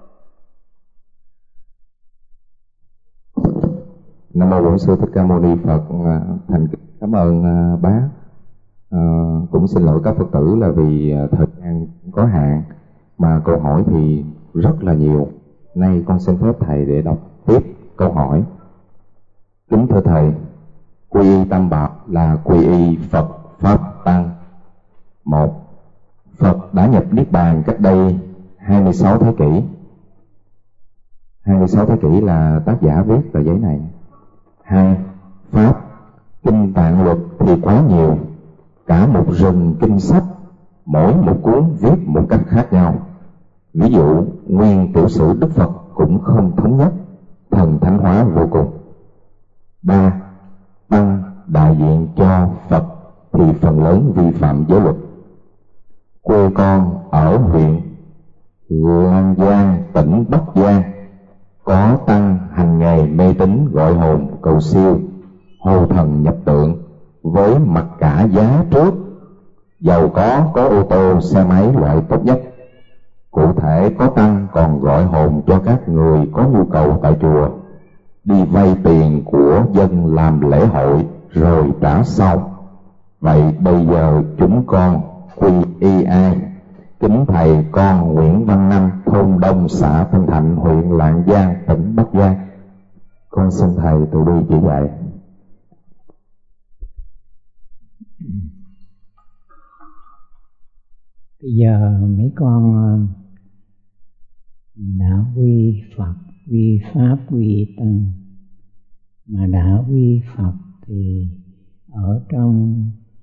Nam mô Bổn Sư Thích Ca Mâu Ni Phật. Thành cảm ơn bác. À, cũng xin lỗi các Phật tử là vì thời gian có hạn mà câu hỏi thì rất là nhiều. Nay con xin phép thầy để đọc tiếp câu hỏi. Kính thưa thầy, quy y Tam Bảo là quy y Phật, Pháp, Tăng. Một, Phật đã nhập Niết Bàn cách đây hai mươi sáu thế kỷ. hai mươi sáu thế kỷ là tác giả viết tờ giấy này. Hai, Pháp, kinh tạng luật thì quá nhiều, cả một rừng kinh sách mỗi một cuốn viết một cách khác nhau. Ví dụ, nguyên tiểu sử Đức Phật cũng không thống nhất, thần thánh hóa vô cùng. Ba, tăng đại diện cho Phật thì phần lớn vi phạm giới luật. Quê con ở huyện Lan Giang, tỉnh Bắc Giang, có tăng hành nghề mê tín gọi hồn cầu siêu, hô thần nhập tượng với mặc cả giá trước, giàu có có ô tô xe máy loại tốt nhất. Cụ thể, có tăng còn gọi hồn cho các người có nhu cầu tại chùa, đi vay tiền của dân làm lễ hội rồi trả sau. Vậy bây giờ chúng con quy y ai? Kính thầy, con Nguyễn Văn Năm, thôn Đông, xã Tân Thạnh, huyện Lạng Giang, tỉnh Bắc Giang. Con xin thầy từ bi chỉ dạy. Bây giờ mấy con đã quy Phật, quy Pháp, quy Tăng. Mà đã quy Phật thì ở trong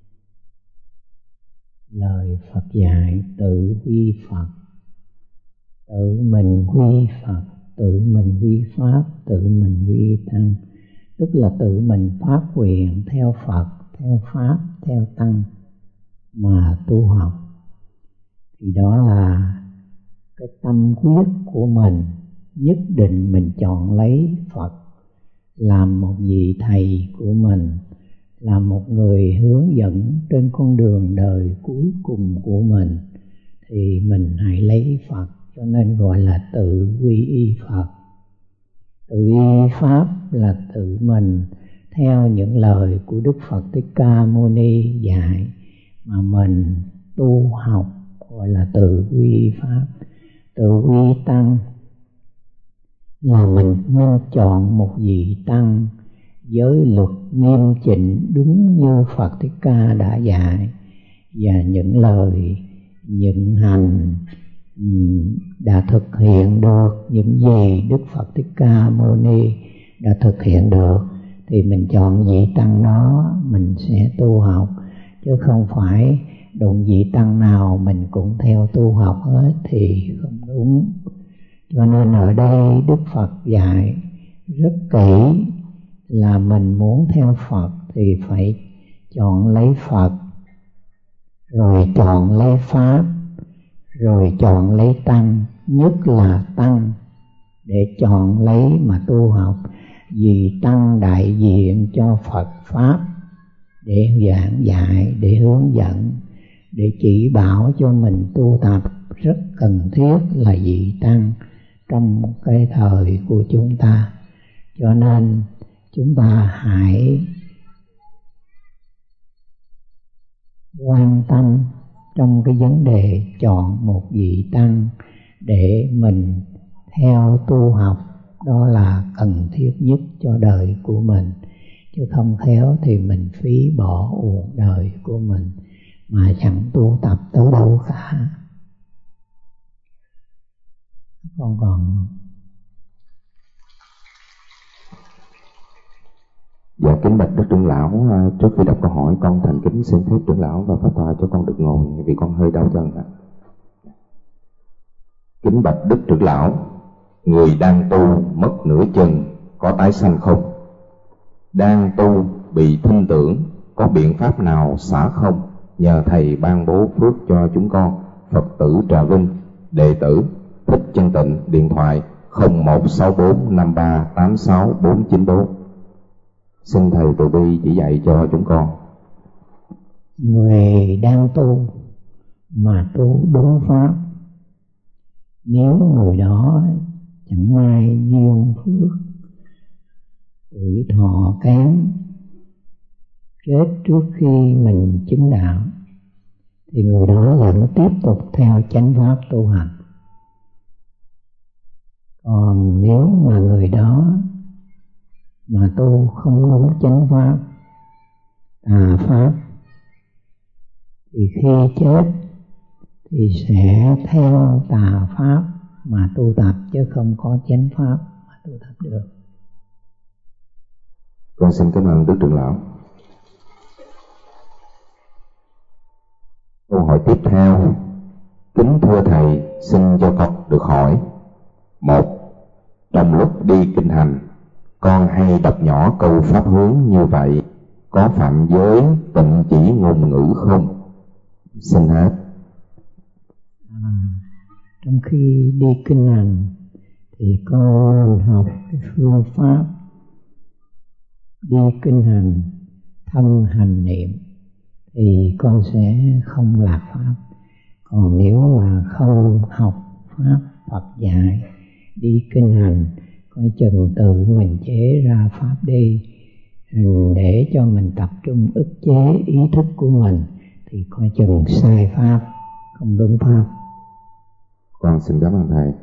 lời Phật dạy tự quy Phật, tự mình quy Phật, tự mình quy Pháp, tự mình quy Tăng. Tức là tự mình phát nguyện theo Phật, theo Pháp, theo Tăng mà tu học. Thì đó là cái tâm quyết của mình, nhất định mình chọn lấy Phật làm một vị thầy của mình, là một người hướng dẫn trên con đường đời cuối cùng của mình, thì mình hãy lấy Phật, cho nên gọi là tự quy y Phật. Tự y Pháp là tự mình theo những lời của Đức Phật Thích Ca Mâu Ni dạy mà mình tu học, gọi là tự quy Pháp. Tự quy Tăng là mình nên chọn một vị tăng giới luật nghiêm chỉnh đúng như Phật Thích Ca đã dạy, và những lời, những hành đã thực hiện được những gì Đức Phật Thích Ca Mâu Ni đã thực hiện được, thì mình chọn vị tăng đó mình sẽ tu học, chứ không phải đụng vị tăng nào mình cũng theo tu học hết thì không đúng. Cho nên ở đây Đức Phật dạy rất kỹ là mình muốn theo Phật thì phải chọn lấy Phật, rồi chọn lấy Pháp, rồi chọn lấy Tăng, nhất là Tăng để chọn lấy mà tu học, vì Tăng đại diện cho Phật Pháp để giảng dạy, để hướng dẫn, để chỉ bảo cho mình tu tập. Rất cần thiết là vị Tăng trong cái thời của chúng ta. Cho nên chúng ta hãy quan tâm trong cái vấn đề chọn một vị tăng để mình theo tu học. Đó là cần thiết nhất cho đời của mình, chứ không khéo thì mình phí bỏ uổng đời của mình mà chẳng tu tập tới đâu cả. Con còn Dạ kính bạch Đức trưởng lão, trước khi đọc câu hỏi con thành kính xin phép trưởng lão và pháp tòa cho con được ngồi vì con hơi đau chân ạ. Kính bạch Đức trưởng lão, người đang tu mất nửa chân có tái sanh không? Đang tu bị thinh tưởng có biện pháp nào xả không? Nhờ thầy ban bố phước cho chúng con. Phật tử Trà Vinh, đệ tử Thích Chân Tịnh, điện thoại không một sáu bốn năm ba tám sáu bốn chín bốn. Xin thầy từ bi chỉ dạy cho chúng con. Người đang tu mà tu đúng pháp, nếu người đó chẳng may duyên phước, tuổi thọ kém, chết trước khi mình chứng đạo, thì người đó vẫn tiếp tục theo chánh pháp tu hành. Còn nếu mà người đó mà tu không đúng chánh pháp, tà pháp, thì khi chết thì sẽ theo tà pháp mà tu tập, chứ không có chánh pháp mà tu tập được. Con xin cảm ơn Đức trưởng lão. Câu hỏi tiếp theo. Kính thưa Thầy, xin cho con được hỏi. Một, trong lúc đi kinh hành, con hay đọc nhỏ câu pháp hướng như vậy, có phạm giới tịnh chỉ ngôn ngữ không? Xin hết. À, trong khi đi kinh hành thì con nên học cái phương pháp đi kinh hành thân hành niệm, thì con sẽ không lạc pháp. Còn nếu mà không học pháp Phật dạy đi kinh hành, coi chừng tự mình chế ra pháp đi để cho mình tập trung ức chế ý thức của mình, thì coi chừng sai pháp, không đúng pháp. Con xin cảm ơn Thầy.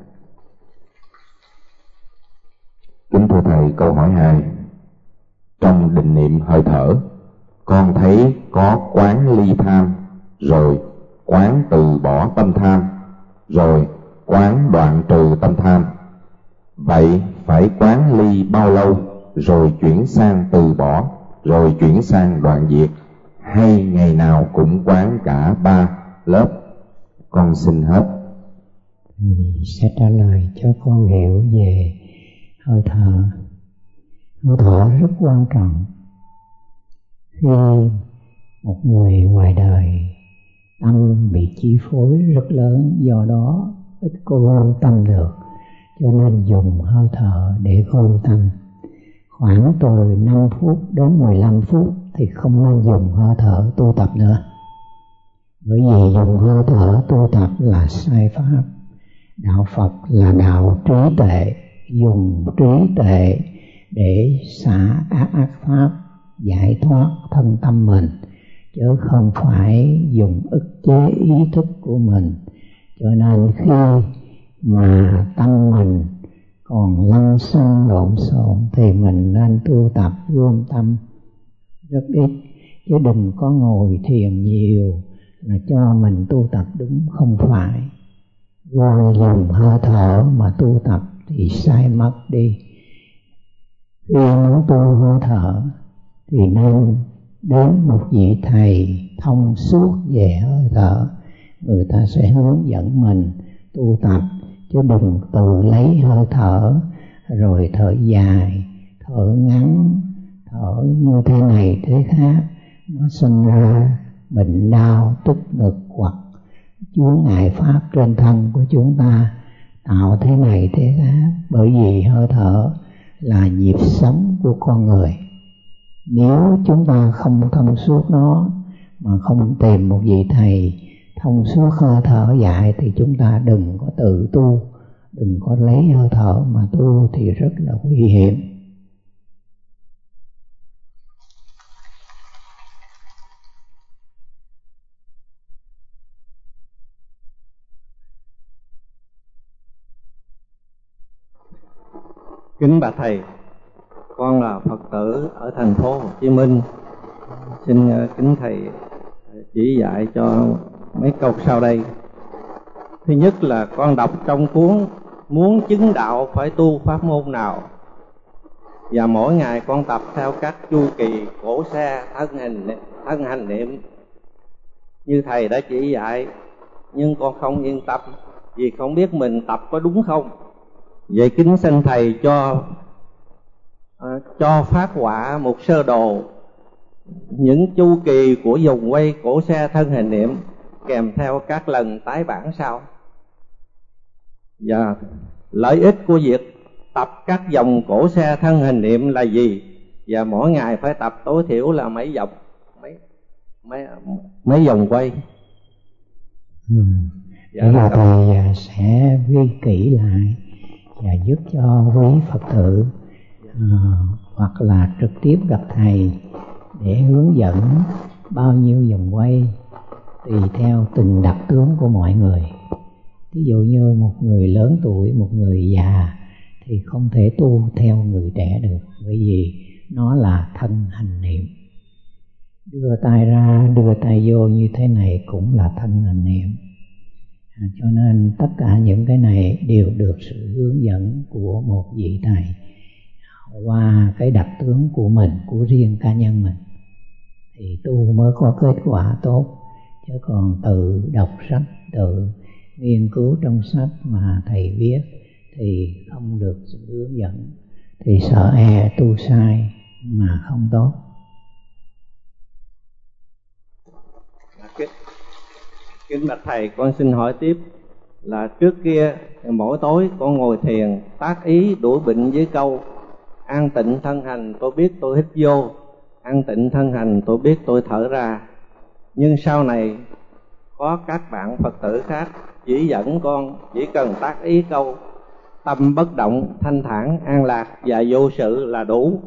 Kính thưa Thầy, câu hỏi hai. Trong định niệm hơi thở, con thấy có quán ly tham, rồi quán từ bỏ tâm tham, rồi quán đoạn trừ tâm tham. Vậy phải quán ly bao lâu, rồi chuyển sang từ bỏ, rồi chuyển sang đoạn diệt, hay ngày nào cũng quán cả ba lớp? Con xin hết. Thì sẽ trả lời cho con hiểu về hơi thở. Hơi thở rất quan trọng. Khi một người ngoài đời tâm bị chi phối rất lớn, do đó ít có gom tâm được, cho nên dùng hơi thở để gom tâm. Khoảng từ năm phút đến mười lăm phút thì không nên dùng hơi thở tu tập nữa, bởi vì dùng hơi thở tu tập là sai pháp. Đạo Phật là đạo trí tuệ, dùng trí tuệ để xả ác ác pháp, giải thoát thân tâm mình, chứ không phải dùng ức chế ý thức của mình. Cho nên khi mà tâm mình còn lăng xăng lộn xộn thì mình nên tu tập gom tâm rất ít, chứ đừng có ngồi thiền nhiều là cho mình tu tập đúng, không phải. Ngoài dùng hơi thở mà tu tập thì sai mất đi. Khi muốn tu hơi thở thì nên đến một vị thầy thông suốt về hơi thở, người ta sẽ hướng dẫn mình tu tập, chứ đừng tự lấy hơi thở rồi thở dài, thở ngắn, thở như thế này thế khác, nó sinh ra bệnh đau tức ngực hoặc chướng ngại pháp trên thân của chúng ta, tạo thế này thế khác. Bởi vì hơi thở là nhịp sống của con người. Nếu chúng ta không thông suốt nó, mà không tìm một vị thầy thông suốt hơi thở dạy, thì chúng ta đừng có tự tu, đừng có lấy hơi thở mà tu, thì rất là nguy hiểm. Kính bạch Thầy, con là Phật tử ở thành phố Hồ Chí Minh. Xin kính Thầy chỉ dạy cho mấy câu sau đây. Thứ nhất là con đọc trong cuốn Muốn chứng đạo phải tu pháp môn nào, và mỗi ngày con tập theo các chu kỳ cổ xe thân hành, thân hành niệm như Thầy đã chỉ dạy, nhưng con không yên tâm vì không biết mình tập có đúng không. Vậy kính xin Thầy cho à, cho phát họa một sơ đồ những chu kỳ của vòng quay cổ xe thân hình niệm, kèm theo các lần tái bản sau, và lợi ích của việc tập các vòng cổ xe thân hình niệm là gì, và mỗi ngày phải tập tối thiểu là mấy vòng mấy mấy mấy vòng quay. Ừ. Dạ, bây giờ Thầy sẽ ghi kỹ lại và giúp cho quý Phật tử uh, hoặc là trực tiếp gặp Thầy để hướng dẫn bao nhiêu vòng quay tùy theo từng đặc tướng của mọi người. Ví dụ như một người lớn tuổi, một người già thì không thể tu theo người trẻ được, bởi vì nó là thân hành niệm. Đưa tay ra, đưa tay vô như thế này cũng là thân hành niệm. À, cho nên tất cả những cái này đều được sự hướng dẫn của một vị thầy qua cái đặc tướng của mình, của riêng cá nhân mình, thì tu mới có kết quả tốt. chứ còn tự đọc sách, tự nghiên cứu trong sách mà thầy viết thì không được sự hướng dẫn, thì sợ e tu sai mà không tốt. Kính bạch thầy, con xin hỏi tiếp là trước kia mỗi tối con ngồi thiền tác ý đuổi bệnh với câu an tịnh thân hành tôi biết tôi hít vô, an tịnh thân hành tôi biết tôi thở ra. Nhưng sau này có các bạn Phật tử khác chỉ dẫn con chỉ cần tác ý câu tâm bất động, thanh thản, an lạc và vô sự là đủ.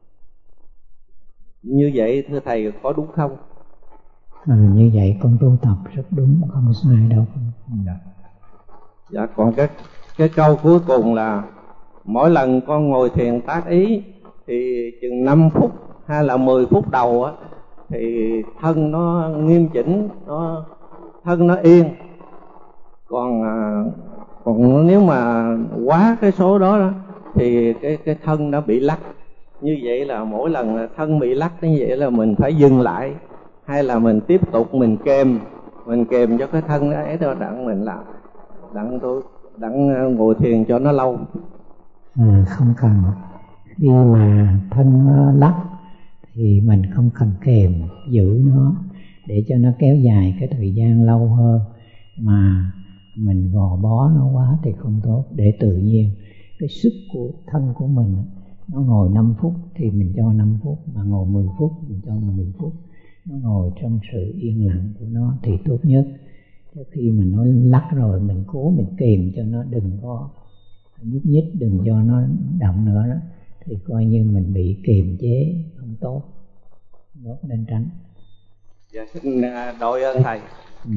Như vậy thưa thầy có đúng không? À, như vậy con tu tập rất đúng, không sai đâu. Dạ, dạ còn cái, cái câu cuối cùng là mỗi lần con ngồi thiền tác ý thì chừng năm phút hay là mười phút đầu á, thì thân nó nghiêm chỉnh, nó thân nó yên. Còn à, còn nếu mà quá cái số đó, đó thì cái cái thân nó bị lắc. Như vậy là mỗi lần thân bị lắc như vậy là mình phải dừng lại, hay là mình tiếp tục mình kèm mình kèm cho cái thân ấy đó, đặng mình làm đặng tôi đặng ngồi thiền cho nó lâu. À, không cần. Khi mà thân lắc thì mình không cần kèm giữ nó để cho nó kéo dài cái thời gian lâu hơn, mà mình gò bó nó quá thì không tốt. Để tự nhiên cái sức của thân của mình nó ngồi năm phút thì mình cho năm phút, mà ngồi mười phút mình cho mười phút. Nó ngồi trong sự yên lặng của nó thì tốt nhất. Chứ khi mình nó lắc rồi mình cố mình kìm cho nó đừng có nhúc nhích, đừng cho nó động nữa đó, thì coi như mình bị kiềm chế, không tốt, tốt nên tránh. Dạ xin đội ơn thầy. Ừ.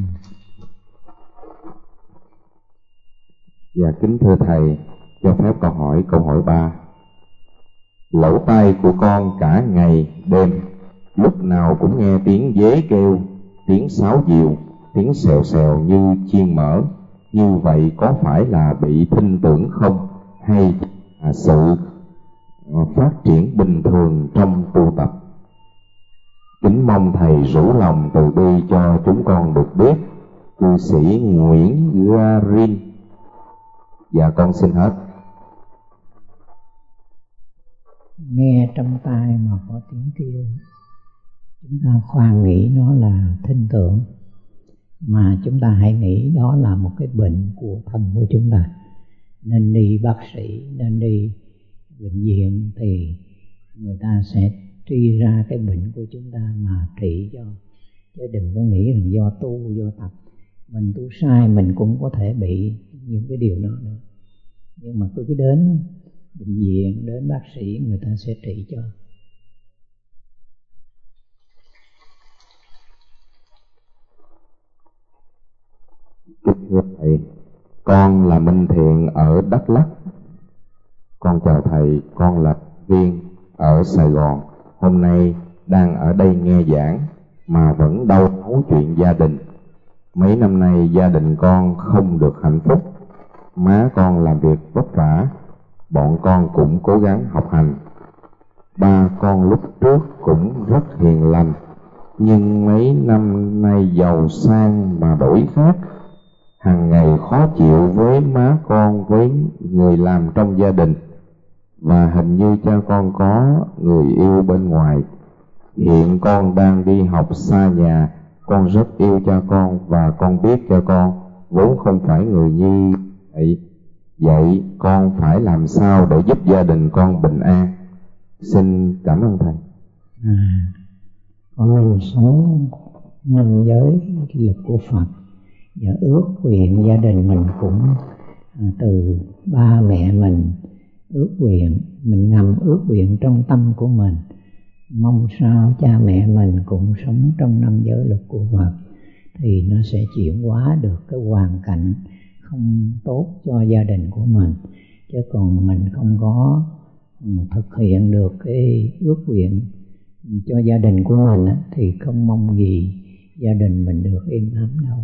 Dạ kính thưa thầy, cho phép con hỏi câu hỏi ba. Lỗ tai của con cả ngày đêm lúc nào cũng nghe tiếng dế kêu, tiếng sáo diều, tiếng xèo xèo như chiên mỡ. Như vậy có phải là bị thinh tưởng không, hay là sự phát triển bình thường trong tu tập? Kính mong thầy rủ lòng từ bi cho chúng con được biết. Cư sĩ Nguyễn Garin. Dạ con xin hết. Nghe trong tai mà có tiếng kêu, chúng ta khoan nghĩ nó là thinh tưởng, mà chúng ta hãy nghĩ đó là một cái bệnh của thân của chúng ta. Nên đi bác sĩ, nên đi bệnh viện thì người ta sẽ truy ra cái bệnh của chúng ta mà trị cho. Chứ đừng có nghĩ rằng do tu, do tập. Mình tu sai mình cũng có thể bị những cái điều đó nữa. Nhưng mà cứ đến bệnh viện, đến bác sĩ người ta sẽ trị cho. Thưa thầy, con là Minh Thiện ở Đắk Lắk. Con chào thầy, con là Viên ở Sài Gòn. Hôm nay đang ở đây nghe giảng mà vẫn đau thấu chuyện gia đình. Mấy năm nay gia đình con không được hạnh phúc. Má con làm việc vất vả, bọn con cũng cố gắng học hành. Ba con lúc trước cũng rất hiền lành, nhưng mấy năm nay giàu sang mà đổi khác. Hàng ngày khó chịu với má con, với người làm trong gia đình, và hình như cha con có người yêu bên ngoài. Hiện con đang đi học xa nhà, con rất yêu cha con và con biết cha con vốn không phải người như vậy. Vậy con phải làm sao để giúp gia đình con bình an? Xin cảm ơn thầy. À, con mình sống nhân giới lực của Phật, và ước nguyện gia đình mình cũng à, từ ba mẹ mình ước nguyện, mình ngầm ước nguyện trong tâm của mình, mong sao cha mẹ mình cũng sống trong năm giới luật của Phật, thì nó sẽ chuyển hóa được cái hoàn cảnh không tốt cho gia đình của mình. Chứ còn mình không có thực hiện được cái ước nguyện cho gia đình của mình thì không mong gì gia đình mình được êm ấm đâu.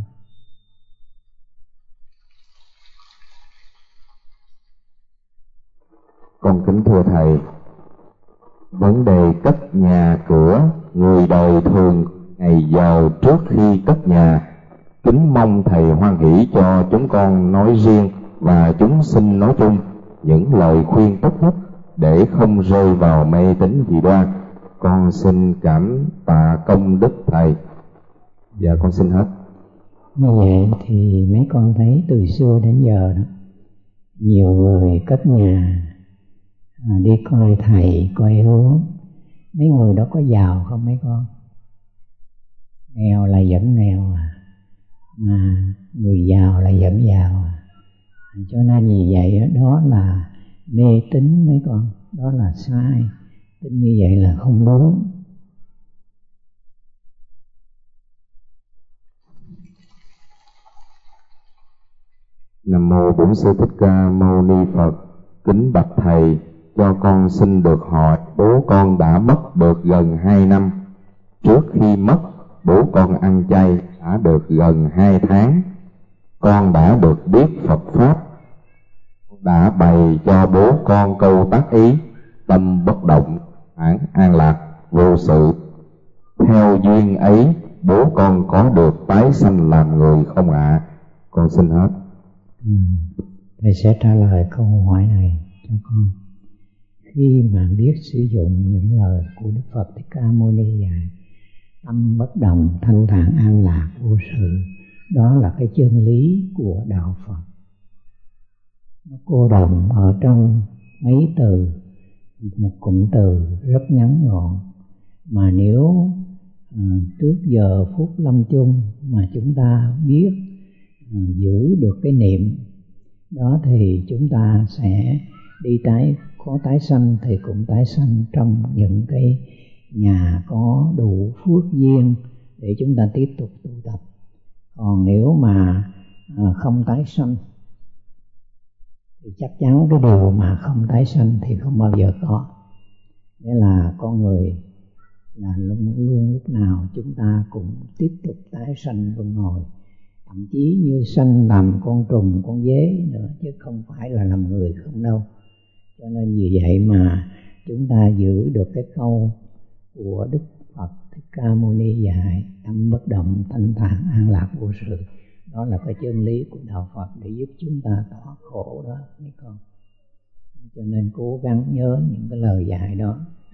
Con kính thưa thầy, vấn đề cất nhà cửa người đời thường ngày giờ trước khi cất nhà. Kính mong Thầy hoan hỷ cho chúng con nói riêng và chúng sinh nói chung những lời khuyên tốt nhất để không rơi vào mê tín dị đoan. Con xin cảm tạ công đức Thầy. Dạ con xin hết. Như vậy thì mấy con thấy từ xưa đến giờ đó, nhiều người cất nhà đi coi thầy, coi hướng. Mấy người đó có giàu không mấy con? Nghèo là vẫn nghèo à, mà người giàu là vẫn giàu à. Cho nên vì vậy đó là mê tín mấy con, đó là sai. Tín như vậy là không đúng. Nam mô Bổn Sư Thích Ca Mâu Ni Phật. Kính bạch Thầy, cho con xin được hỏi, bố con đã mất được gần hai năm. Trước khi mất, bố con ăn chay đã được gần hai tháng. Con đã được biết Phật Pháp, đã bày cho bố con câu tác ý: tâm bất động, hẳn an lạc, vô sự. Theo duyên ấy, bố con có được tái sanh làm người không ạ? À? Con xin hết. Ừ. Thầy sẽ trả lời câu hỏi này cho con. Khi mà biết sử dụng những lời của Đức Phật Thích Ca Mâu Ni dạy, tâm bất động, thanh thản, an lạc, vô sự, đó là cái chân lý của đạo Phật. Nó cô đồng ở trong mấy từ, một cụm từ rất ngắn gọn, mà nếu à, trước giờ phút lâm chung mà chúng ta biết à, giữ được cái niệm đó thì chúng ta sẽ đi tái, có tái sanh thì cũng tái sanh trong những cái nhà có đủ phước duyên để chúng ta tiếp tục tu tập. Còn nếu mà à, không tái sanh thì chắc chắn cái điều mà không tái sanh thì không bao giờ có. Nghĩa là con người là luôn, luôn lúc nào chúng ta cũng tiếp tục tái sanh luân hồi, thậm chí như sanh làm con trùng, con dế nữa, chứ không phải là làm người không đâu. Cho nên vì vậy mà chúng ta giữ được cái câu của Đức Phật Thích Ca Mâu Ni dạy: tâm bất động, thanh thản, an lạc, vô sự. Đó là cái chân lý của đạo Phật để giúp chúng ta thoát khổ đó mấy con. Cho nên cố gắng nhớ những cái lời dạy đó.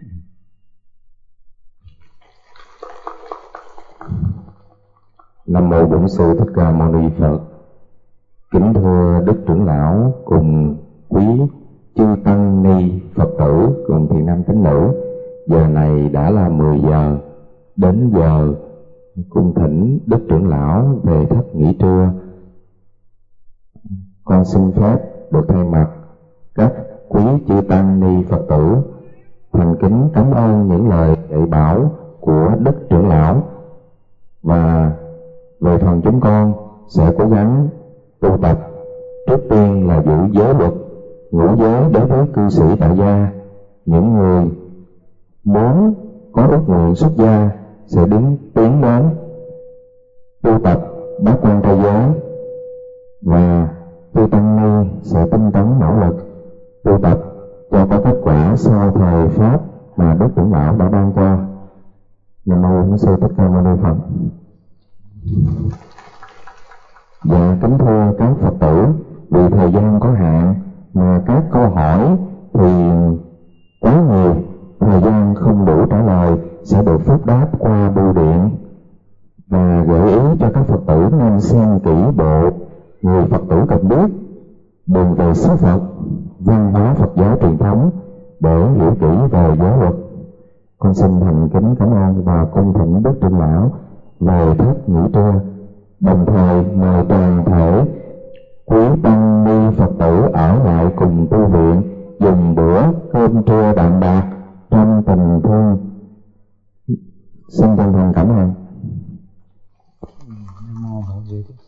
Nam mô Bổn Sư Thích Ca Mâu Ni Phật. Kính thưa Đức trưởng lão cùng quý chư tăng ni Phật tử cùng thiện nam tín nữ, giờ này đã là mười giờ. Đến giờ cung thỉnh Đức trưởng lão về thất nghỉ trưa. Con xin phép được thay mặt các quý chư tăng ni Phật tử thành kính cảm ơn những lời dạy bảo của Đức trưởng lão, và về phần chúng con sẽ cố gắng tu tập. Trước tiên là giữ giới luật, ngũ giới đối với cư sĩ tại gia. Những người muốn có ước nguyện xuất gia sẽ đứng tiến đến tu tập bát quan trai giới, và chư tăng ni sẽ tinh tấn nỗ lực tu tập cho có kết quả sau thời pháp mà Đức trưởng lão đã ban cho. Nam mô Bổn Sư Thích Ca Mâu Ni Phật. Và kính thưa các Phật tử, vì thời gian có hạn mà các câu hỏi thì quá nhiều, thời gian không đủ trả lời sẽ được phúc đáp qua bưu điện. Và gợi ý cho các Phật tử nên xem kỹ bộ Người Phật tử cần biết, Đường về xứ Phật, văn hóa Phật giáo truyền thống để hiểu kỹ về giới luật. Con xin thành kính cảm ơn và cung thỉnh Đức trưởng lão về thất nghỉ trưa, đồng thời mời toàn thể quý tăng ni Phật tử ở lại cùng tu viện dùng bữa cơm trưa đạm bạc trong tình thương. Xin chân thành cảm ơn. Nam mô Bổn Sư Thích